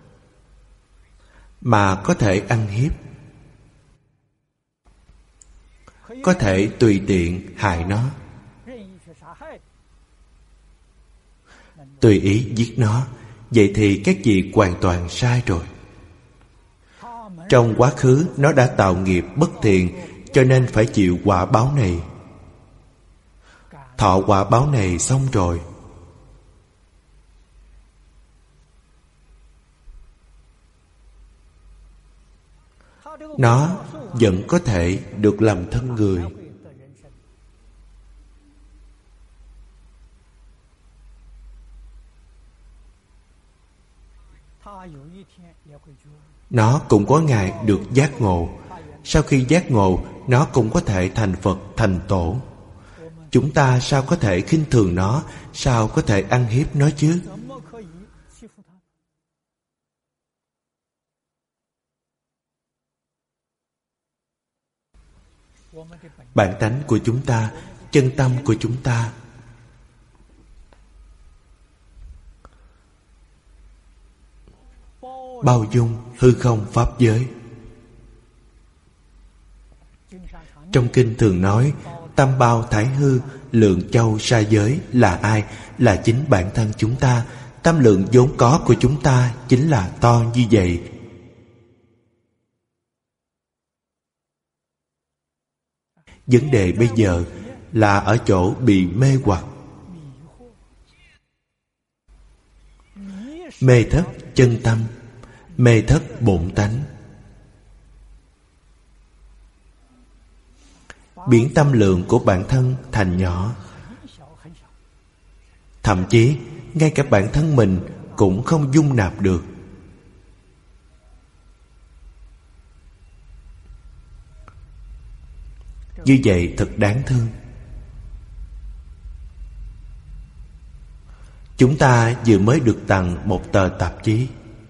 Speaker 1: mà có thể ăn hiếp, có thể tùy tiện hại nó, tùy ý giết nó. Vậy thì các vị hoàn toàn sai rồi. Trong quá khứ nó đã tạo nghiệp bất thiện, cho nên phải chịu quả báo này. Thọ quả báo này xong rồi, nó vẫn có thể được làm thân người. Nó cũng có ngày được giác ngộ. Sau khi giác ngộ, nó cũng có thể thành Phật, thành Tổ. Chúng ta sao có thể khinh thường nó, sao có thể ăn hiếp nó chứ? Bản tánh của chúng ta, chân tâm của chúng ta bao dung hư không pháp giới. Trong kinh thường nói tam bao thái hư, lượng châu sa giới là ai? Là chính bản thân chúng ta. Tâm lượng vốn có của chúng ta chính là to như vậy. Vấn đề bây giờ là ở chỗ bị mê hoặc. Mê thất chân tâm, mê thất bổn tánh. Biến tâm lượng của bản thân thành nhỏ. Thậm chí ngay cả bản thân mình cũng không dung nạp được. Như vậy thật đáng thương. Chúng ta vừa mới được tặng một tờ tạp chí.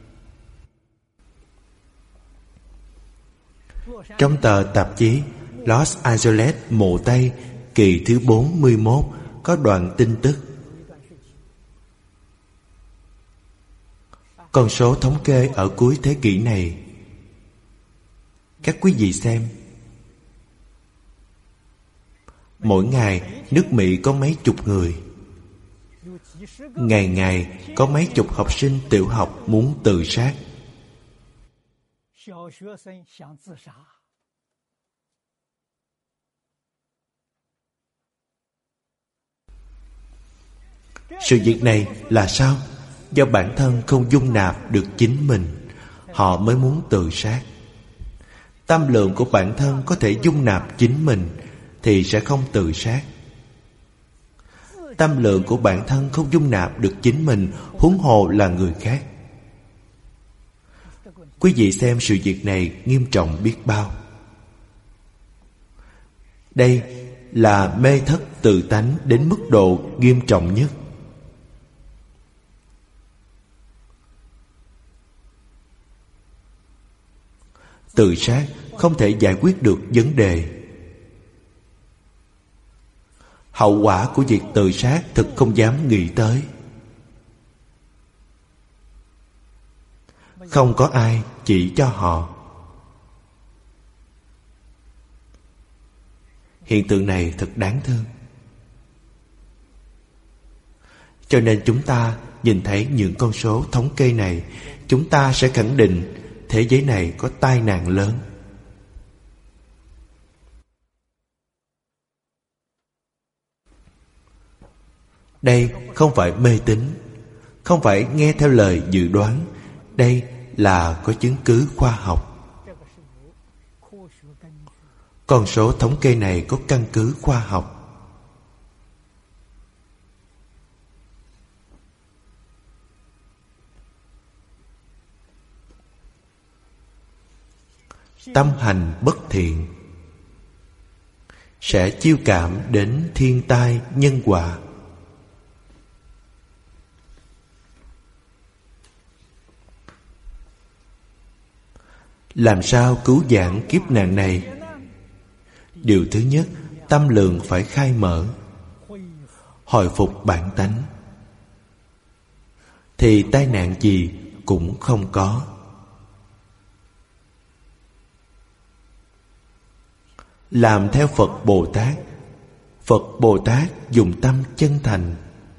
Speaker 1: Trong tờ tạp chí Los Angeles mộ Tây kỳ thứ 41 có đoạn tin tức. Con số thống kê ở cuối thế kỷ này. Các quý vị xem. Mỗi ngày nước Mỹ có mấy chục người. Ngày ngày có mấy chục học sinh tiểu học muốn tự sát. Sự việc này là sao? Do bản thân không dung nạp được chính mình, họ mới muốn tự sát. Tâm lượng của bản thân có thể dung nạp chính mình thì sẽ không tự sát. Tâm lượng của bản thân không dung nạp được chính mình, huống hồ là người khác. Quý vị xem sự việc này nghiêm trọng biết bao. Đây là mê thất tự tánh đến mức độ nghiêm trọng nhất. Tự sát không thể giải quyết được vấn đề. Hậu quả của việc tự sát thực không dám nghĩ tới. Không có ai chỉ cho họ. Hiện tượng này thật đáng thương. Cho nên chúng ta nhìn thấy những con số thống kê này, chúng ta sẽ khẳng định thế giới này có tai nạn lớn. Đây không phải mê tín, không phải nghe theo lời dự đoán. Đây là có chứng cứ khoa học. Con số thống kê này có căn cứ khoa học. Tâm hành bất thiện sẽ chiêu cảm đến thiên tai nhân họa. Làm sao cứu vãn kiếp nạn này? Điều thứ nhất, tâm lượng phải khai mở, hồi phục bản tánh, thì tai nạn gì cũng không có. Làm theo Phật Bồ Tát. Phật Bồ Tát dùng tâm chân thành.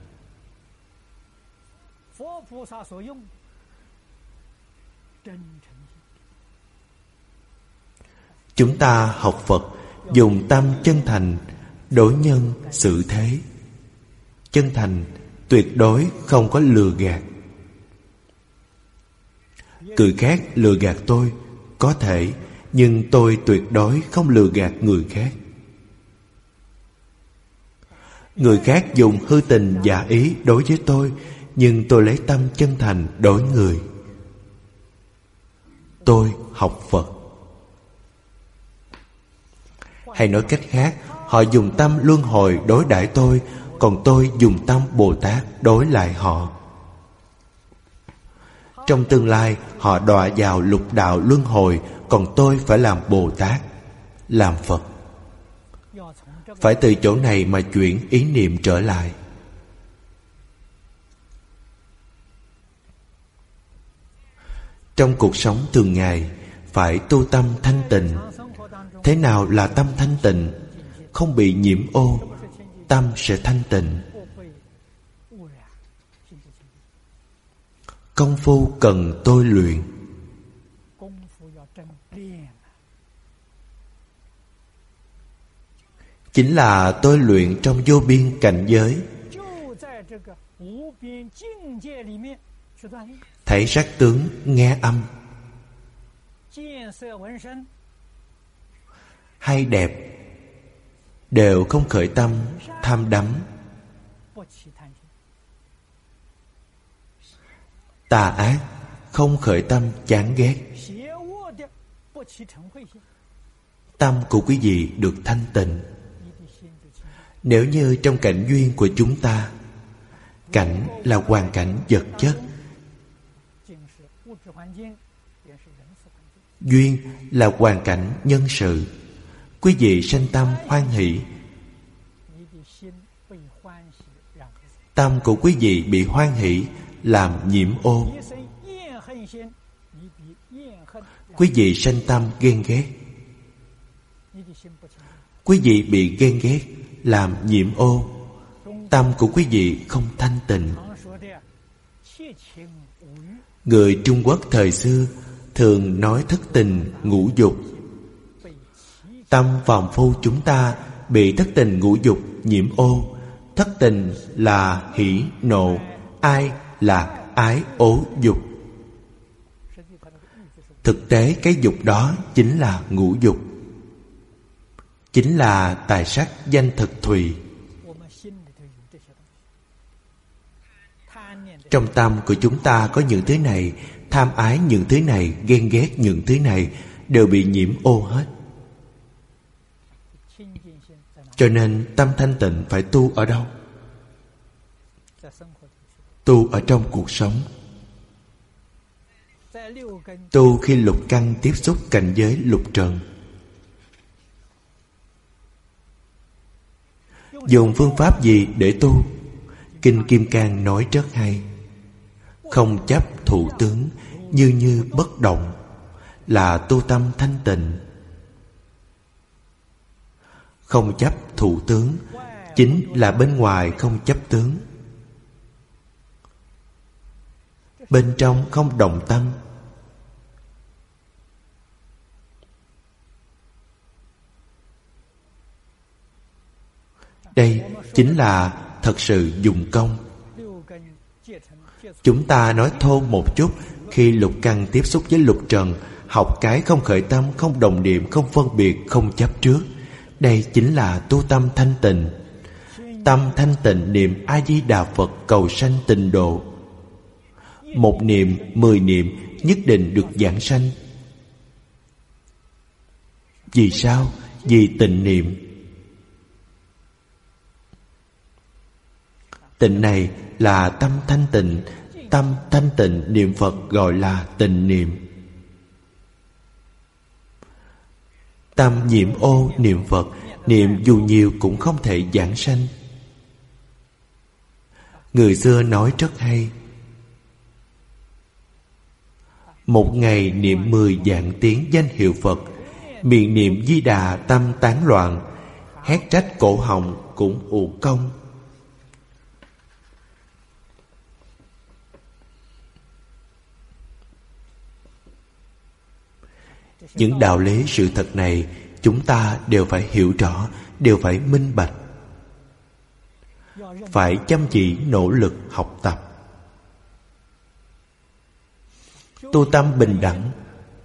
Speaker 1: Chúng ta học Phật dùng tâm chân thành đối nhân xử thế. Chân thành tuyệt đối không có lừa gạt. Người khác lừa gạt tôi có thể, nhưng tôi tuyệt đối không lừa gạt người khác. Người khác dùng hư tình giả ý đối với tôi, nhưng tôi lấy tâm chân thành đối người. Tôi học Phật. Hay nói cách khác, họ dùng tâm luân hồi đối đãi tôi, còn tôi dùng tâm Bồ Tát đối lại họ. Trong tương lai họ đọa vào lục đạo luân hồi, còn tôi phải làm Bồ Tát, làm Phật. Phải từ chỗ này mà chuyển ý niệm trở lại. Trong cuộc sống thường ngày phải tu tâm thanh tịnh. Thế nào là tâm thanh tịnh? Không bị nhiễm ô, tâm sẽ thanh tịnh. Công phu cần tôi luyện. Chính là tôi luyện trong vô biên cảnh giới. Thấy sắc tướng, nghe âm, hay đẹp, đều không khởi tâm tham đắm. Tà ác không khởi tâm chán ghét. Tâm của quý vị được thanh tịnh. Nếu như trong cảnh duyên của chúng ta, cảnh là hoàn cảnh vật chất, duyên là hoàn cảnh nhân sự, quý vị sanh tâm hoan hỷ, tâm của quý vị bị hoan hỷ làm nhiễm ô. Quý vị sanh tâm ghen ghét, quý vị bị ghen ghét làm nhiễm ô. Tâm của quý vị không thanh tịnh. Người Trung Quốc thời xưa thường nói thất tình ngũ dục. Tâm phàm phu chúng ta bị thất tình ngũ dục nhiễm ô. Thất tình là hỉ nộ, ai là ái ố dục. Thực tế cái dục đó chính là ngũ dục, chính là tài sắc danh thực thùy. Trong tâm của chúng ta có những thứ này, tham ái những thứ này, ghen ghét những thứ này, đều bị nhiễm ô hết. Cho nên tâm thanh tịnh phải tu ở đâu? Tu ở trong cuộc sống. Tu khi lục căn tiếp xúc cảnh giới lục trần. Dùng phương pháp gì để tu? Kinh Kim Cang nói rất hay. Không chấp thủ tướng, như bất động, là tu tâm thanh tịnh. Không chấp thủ tướng chính là bên ngoài không chấp tướng, bên trong không động tâm. Đây chính là thật sự dùng công. Chúng ta nói thô một chút, khi lục căn tiếp xúc với lục trần, học cái không khởi tâm, không đồng niệm, không phân biệt, không chấp trước. Đây chính là tu tâm thanh tịnh. Tâm thanh tịnh niệm A-di-đà Phật cầu sanh tịnh độ. Một niệm, 10 niệm nhất định được giảng sanh. Vì sao? Vì tịnh niệm. Tịnh này là tâm thanh tịnh. Tâm thanh tịnh niệm Phật gọi là tịnh niệm. Tâm nhiễm ô niệm Phật, niệm dù nhiều cũng không thể giảng sanh. Người xưa nói rất hay. Một ngày niệm 10 vạn tiếng danh hiệu Phật, miệng niệm Di Đà tâm tán loạn, hét trách cổ họng cũng uổng công. Những đạo lý sự thật này chúng ta đều phải hiểu rõ, đều phải minh bạch. Phải chăm chỉ nỗ lực học tập. Tu tâm bình đẳng,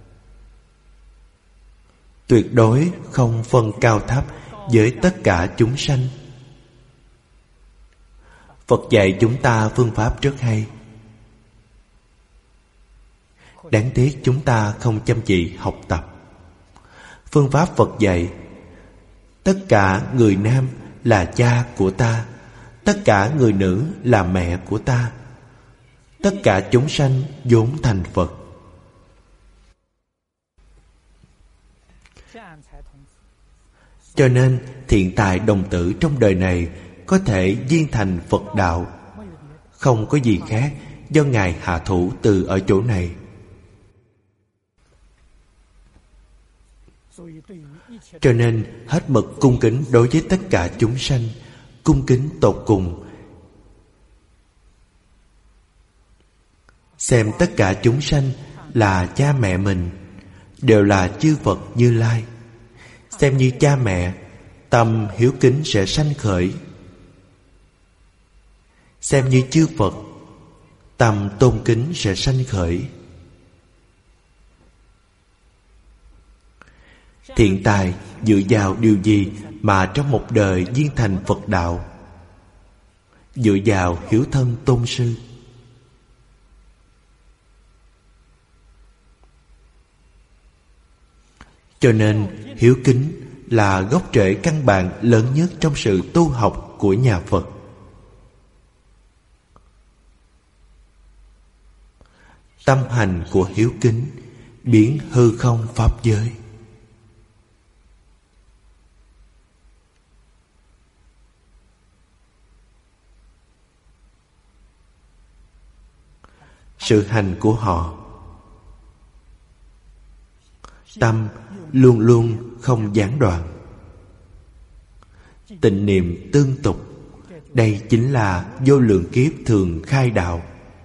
Speaker 1: tuyệt đối không phân cao thấp với tất cả chúng sanh. Phật dạy chúng ta phương pháp rất hay. Đáng tiếc chúng ta không chăm chỉ học tập. Phương pháp Phật dạy: tất cả người nam là cha của ta, tất cả người nữ là mẹ của ta, tất cả chúng sanh vốn thành Phật. Cho nên thiện tài đồng tử trong đời này có thể viên thành Phật đạo, không có gì khác, do Ngài hạ thủ từ ở chỗ này. Cho nên hết mực cung kính đối với tất cả chúng sanh, cung kính tột cùng. Xem tất cả chúng sanh là cha mẹ mình, đều là chư Phật Như Lai. Xem như cha mẹ, tâm hiếu kính sẽ sanh khởi. Xem như chư Phật, tâm tôn kính sẽ sanh khởi. Thiện tài dựa vào điều gì mà trong một đời viên thành Phật đạo? Dựa vào hiếu thân tôn sư. Cho nên hiếu kính là gốc rễ căn bản lớn nhất trong sự tu học của nhà Phật. Tâm hành của hiếu kính biến hư không pháp giới. Sự hành của họ, tâm luôn luôn không gián đoạn, tịnh niệm tương tục. Đây chính là vô lượng kiếp thường khai đạo.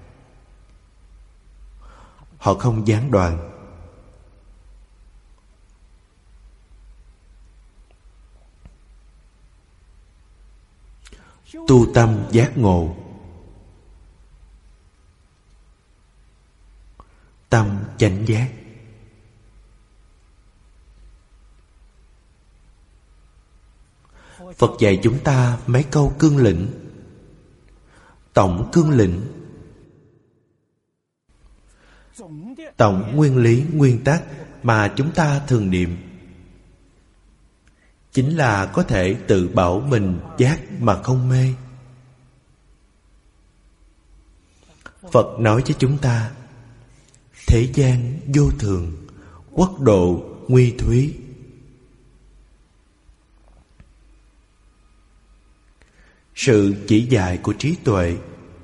Speaker 1: Họ không gián đoạn. Tu tâm giác ngộ, tâm chánh giác. Phật dạy chúng ta mấy câu cương lĩnh. Tổng cương lĩnh, tổng nguyên lý nguyên tắc mà chúng ta thường niệm, chính là có thể tự bảo mình giác mà không mê. Phật nói với chúng ta: Thế gian vô thường, quốc độ nguy thúy. Sự chỉ dạy của trí tuệ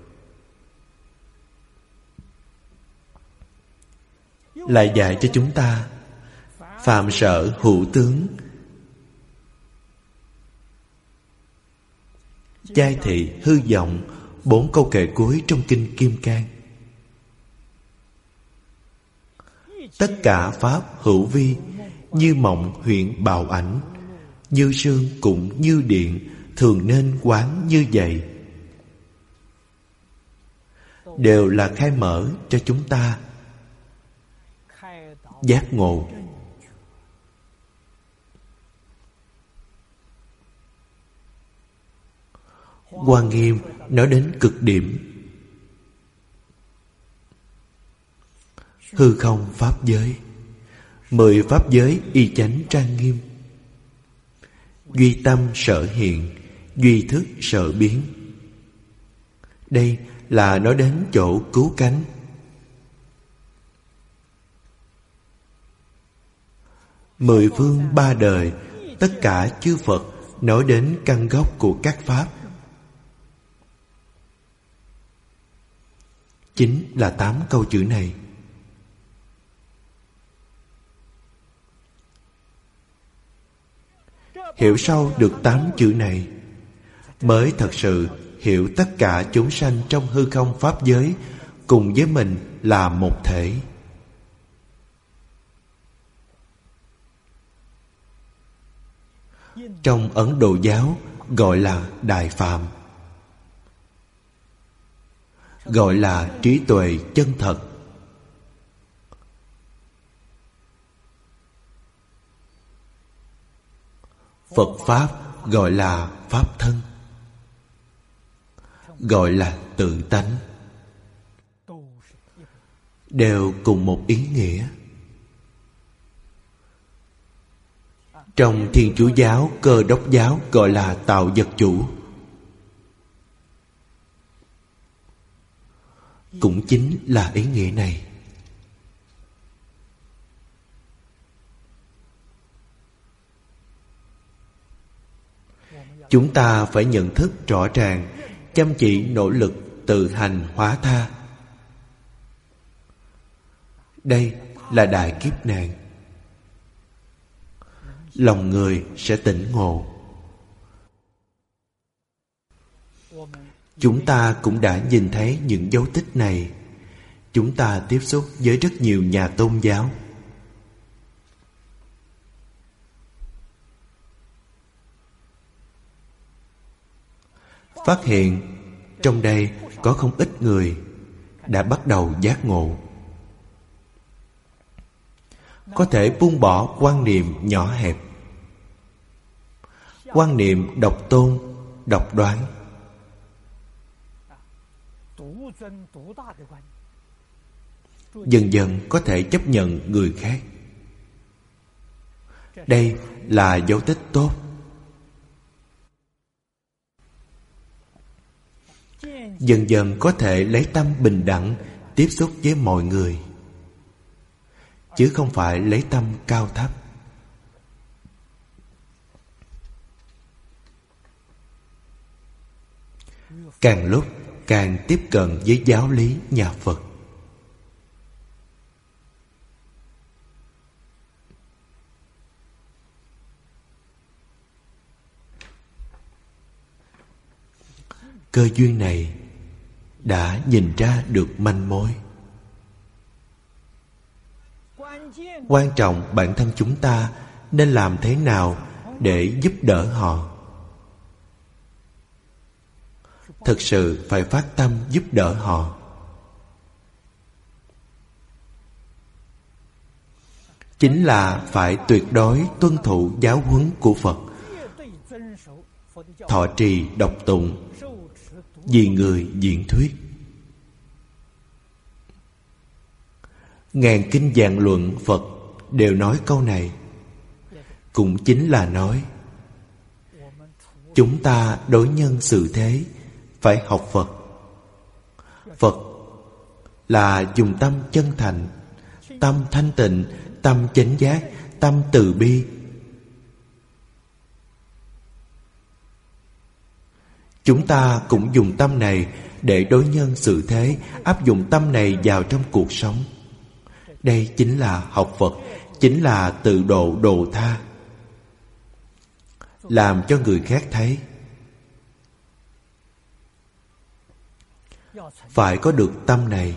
Speaker 1: lại dạy cho chúng ta phạm sở hữu tướng, chai thị hư vọng, 4 câu kệ cuối trong kinh Kim Cang. Tất cả pháp hữu vi, như mộng hiện bào ảnh, như sương cũng như điện, thường nên quán như vậy. Đều là khai mở cho chúng ta giác ngộ. Hoa Nghiêm nói đến cực điểm. Hư không pháp giới, 10 pháp giới y chánh trang nghiêm. Duy tâm sở hiện, duy thức sở biến. Đây là nói đến chỗ cứu cánh. Mười phương ba đời, tất cả chư Phật nói đến căn gốc của các pháp, chính là 8 câu chữ này. Hiểu sâu được 8 chữ này, mới thật sự hiểu tất cả chúng sanh trong hư không pháp giới cùng với mình là một thể. Trong Ấn Độ giáo gọi là Đại Phạm, gọi là trí tuệ chân thật. Phật Pháp gọi là Pháp thân, gọi là tự tánh, đều cùng một ý nghĩa. Trong Thiên Chúa giáo, Cơ Đốc giáo gọi là tạo vật chủ, cũng chính là ý nghĩa này. Chúng ta phải nhận thức rõ ràng, chăm chỉ nỗ lực tự hành hóa tha. Đây là đại kiếp nạn. Lòng người sẽ tỉnh ngộ. Chúng ta cũng đã nhìn thấy những dấu tích này. Chúng ta tiếp xúc với rất nhiều nhà tôn giáo. Phát hiện trong đây có không ít người đã bắt đầu giác ngộ, có thể buông bỏ quan niệm nhỏ hẹp, quan niệm độc tôn, độc đoán, dần dần có thể chấp nhận người khác. Đây là dấu tích tốt. Dần dần có thể lấy tâm bình đẳng tiếp xúc với mọi người, chứ không phải lấy tâm cao thấp. Càng lúc càng tiếp cận với giáo lý nhà Phật. Cơ duyên này đã nhìn ra được manh mối. Quan trọng bản thân chúng ta nên làm thế nào để giúp đỡ họ. Thực sự phải phát tâm giúp đỡ họ. Chính là phải tuyệt đối tuân thủ giáo huấn của Phật, thọ trì đọc tụng, vì người diễn thuyết. Ngàn kinh vạn luận Phật đều nói câu này, cũng chính là nói chúng ta đối nhân xử thế phải học Phật. Phật là dùng tâm chân thành tâm thanh tịnh, tâm chánh giác, tâm từ bi. Chúng ta cũng dùng tâm này để đối nhân xử thế, áp dụng tâm này vào trong cuộc sống. Đây chính là học Phật, chính là tự độ độ tha. Làm cho người khác thấy. Phải có được tâm này.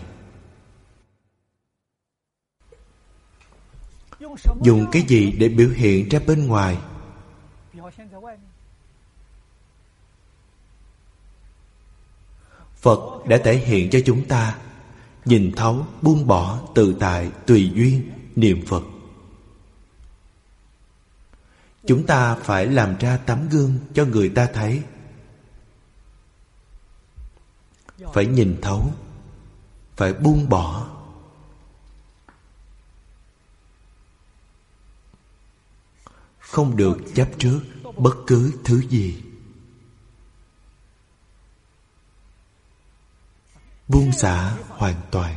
Speaker 1: Dùng cái gì để biểu hiện ra bên ngoài? Phật đã thể hiện cho chúng ta nhìn thấu, buông bỏ, tự tại, tùy duyên, niệm Phật. Chúng ta phải làm ra tấm gương cho người ta thấy. Phải nhìn thấu, phải buông bỏ. Không được chấp trước bất cứ thứ gì. Buông xả hoàn toàn.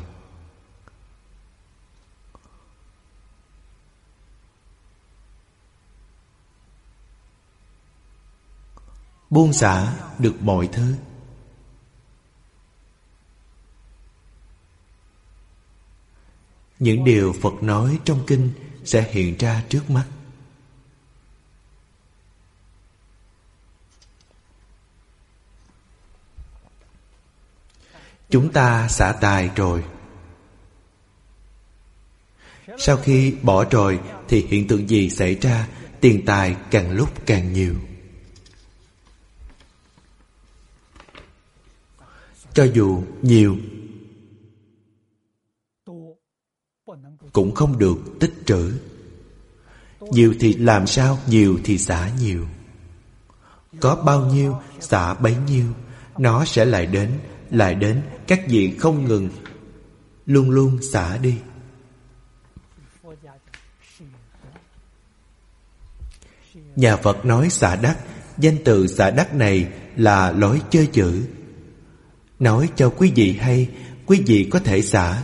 Speaker 1: Buông xả được mọi thứ. Những điều Phật nói trong kinh sẽ hiện ra trước mắt. Chúng ta xả tài rồi. Sau khi bỏ rồi thì hiện tượng gì xảy ra? Tiền tài càng lúc càng nhiều. Cho dù nhiều cũng không được tích trữ. Nhiều thì làm sao? Nhiều thì xả nhiều. Có bao nhiêu xả bấy nhiêu. Nó sẽ lại đến, lại đến. Các vị không ngừng, luôn luôn xả đi. Nhà Phật nói xả đắc. Danh từ xả đắc này là lối chơi chữ. Nói cho quý vị hay, quý vị có thể xả.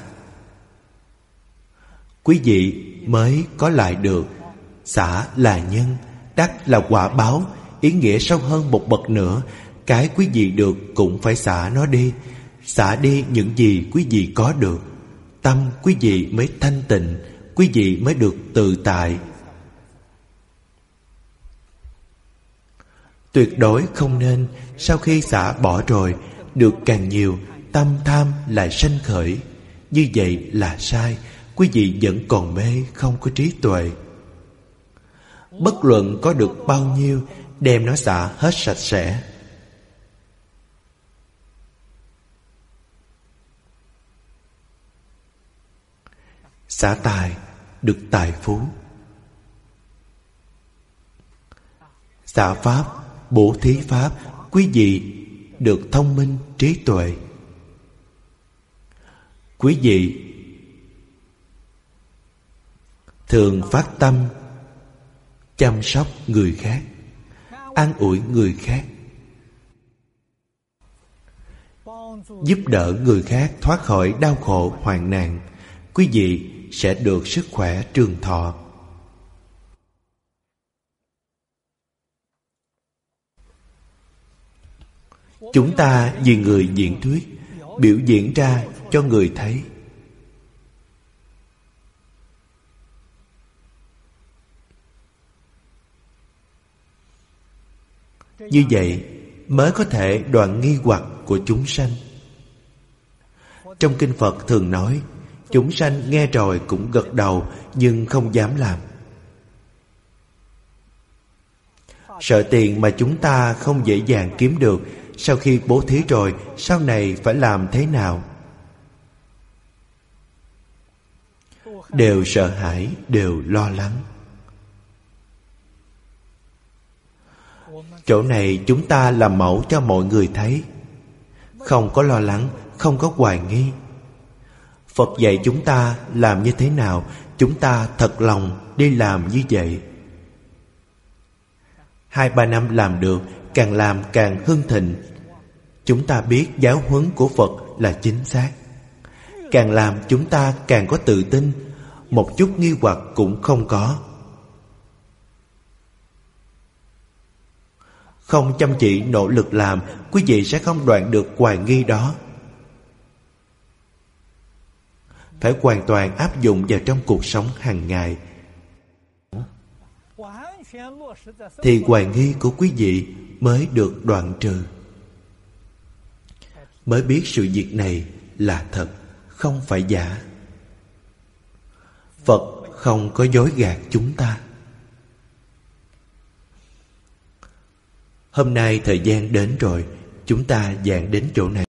Speaker 1: Quý vị mới có lại được. Xả là nhân, đắc là quả báo. Ý nghĩa sâu hơn một bậc nữa. Cái quý vị được cũng phải xả nó đi. Xả đi những gì quý vị có được. Tâm quý vị mới thanh tịnh, quý vị mới được tự tại. Tuyệt đối không nên sau khi xả bỏ rồi, được càng nhiều, tâm tham lại sanh khởi. Như vậy là sai. Quý vị vẫn còn mê, không có trí tuệ. Bất luận có được bao nhiêu, đem nó xả hết sạch sẽ. Xả tài được tài phú. Xả pháp, bố thí pháp, quý vị được thông minh, trí tuệ. Quý vị thường phát tâm chăm sóc người khác, an ủi người khác, giúp đỡ người khác thoát khỏi đau khổ hoạn nạn. Quý vị sẽ được sức khỏe trường thọ. Chúng ta vì người diễn thuyết, biểu diễn ra cho người thấy. Như vậy mới có thể đoạn nghi hoặc của chúng sanh. Trong kinh Phật thường nói, chúng sanh nghe rồi cũng gật đầu nhưng không dám làm. Sợ tiền mà chúng ta không dễ dàng kiếm được. Sau khi bố thí rồi, sau này phải làm thế nào? Đều sợ hãi, đều lo lắng. Chỗ này chúng ta làm mẫu cho mọi người thấy. Không có lo lắng, không có hoài nghi. Phật dạy chúng ta làm như thế nào, chúng ta thật lòng đi làm như vậy. 2-3 năm làm được, càng làm càng hưng thịnh. Chúng ta biết giáo huấn của Phật là chính xác. Càng làm chúng ta càng có tự tin. một chút nghi hoặc cũng không có. Không chăm chỉ nỗ lực làm, quý vị sẽ không đoạn được hoài nghi đó. Phải hoàn toàn áp dụng vào trong cuộc sống hàng ngày, thì hoài nghi của quý vị mới được đoạn trừ. Mới biết sự việc này là thật, không phải giả. Phật không có dối gạt chúng ta. Hôm nay thời gian đến rồi, chúng ta giảng đến chỗ này.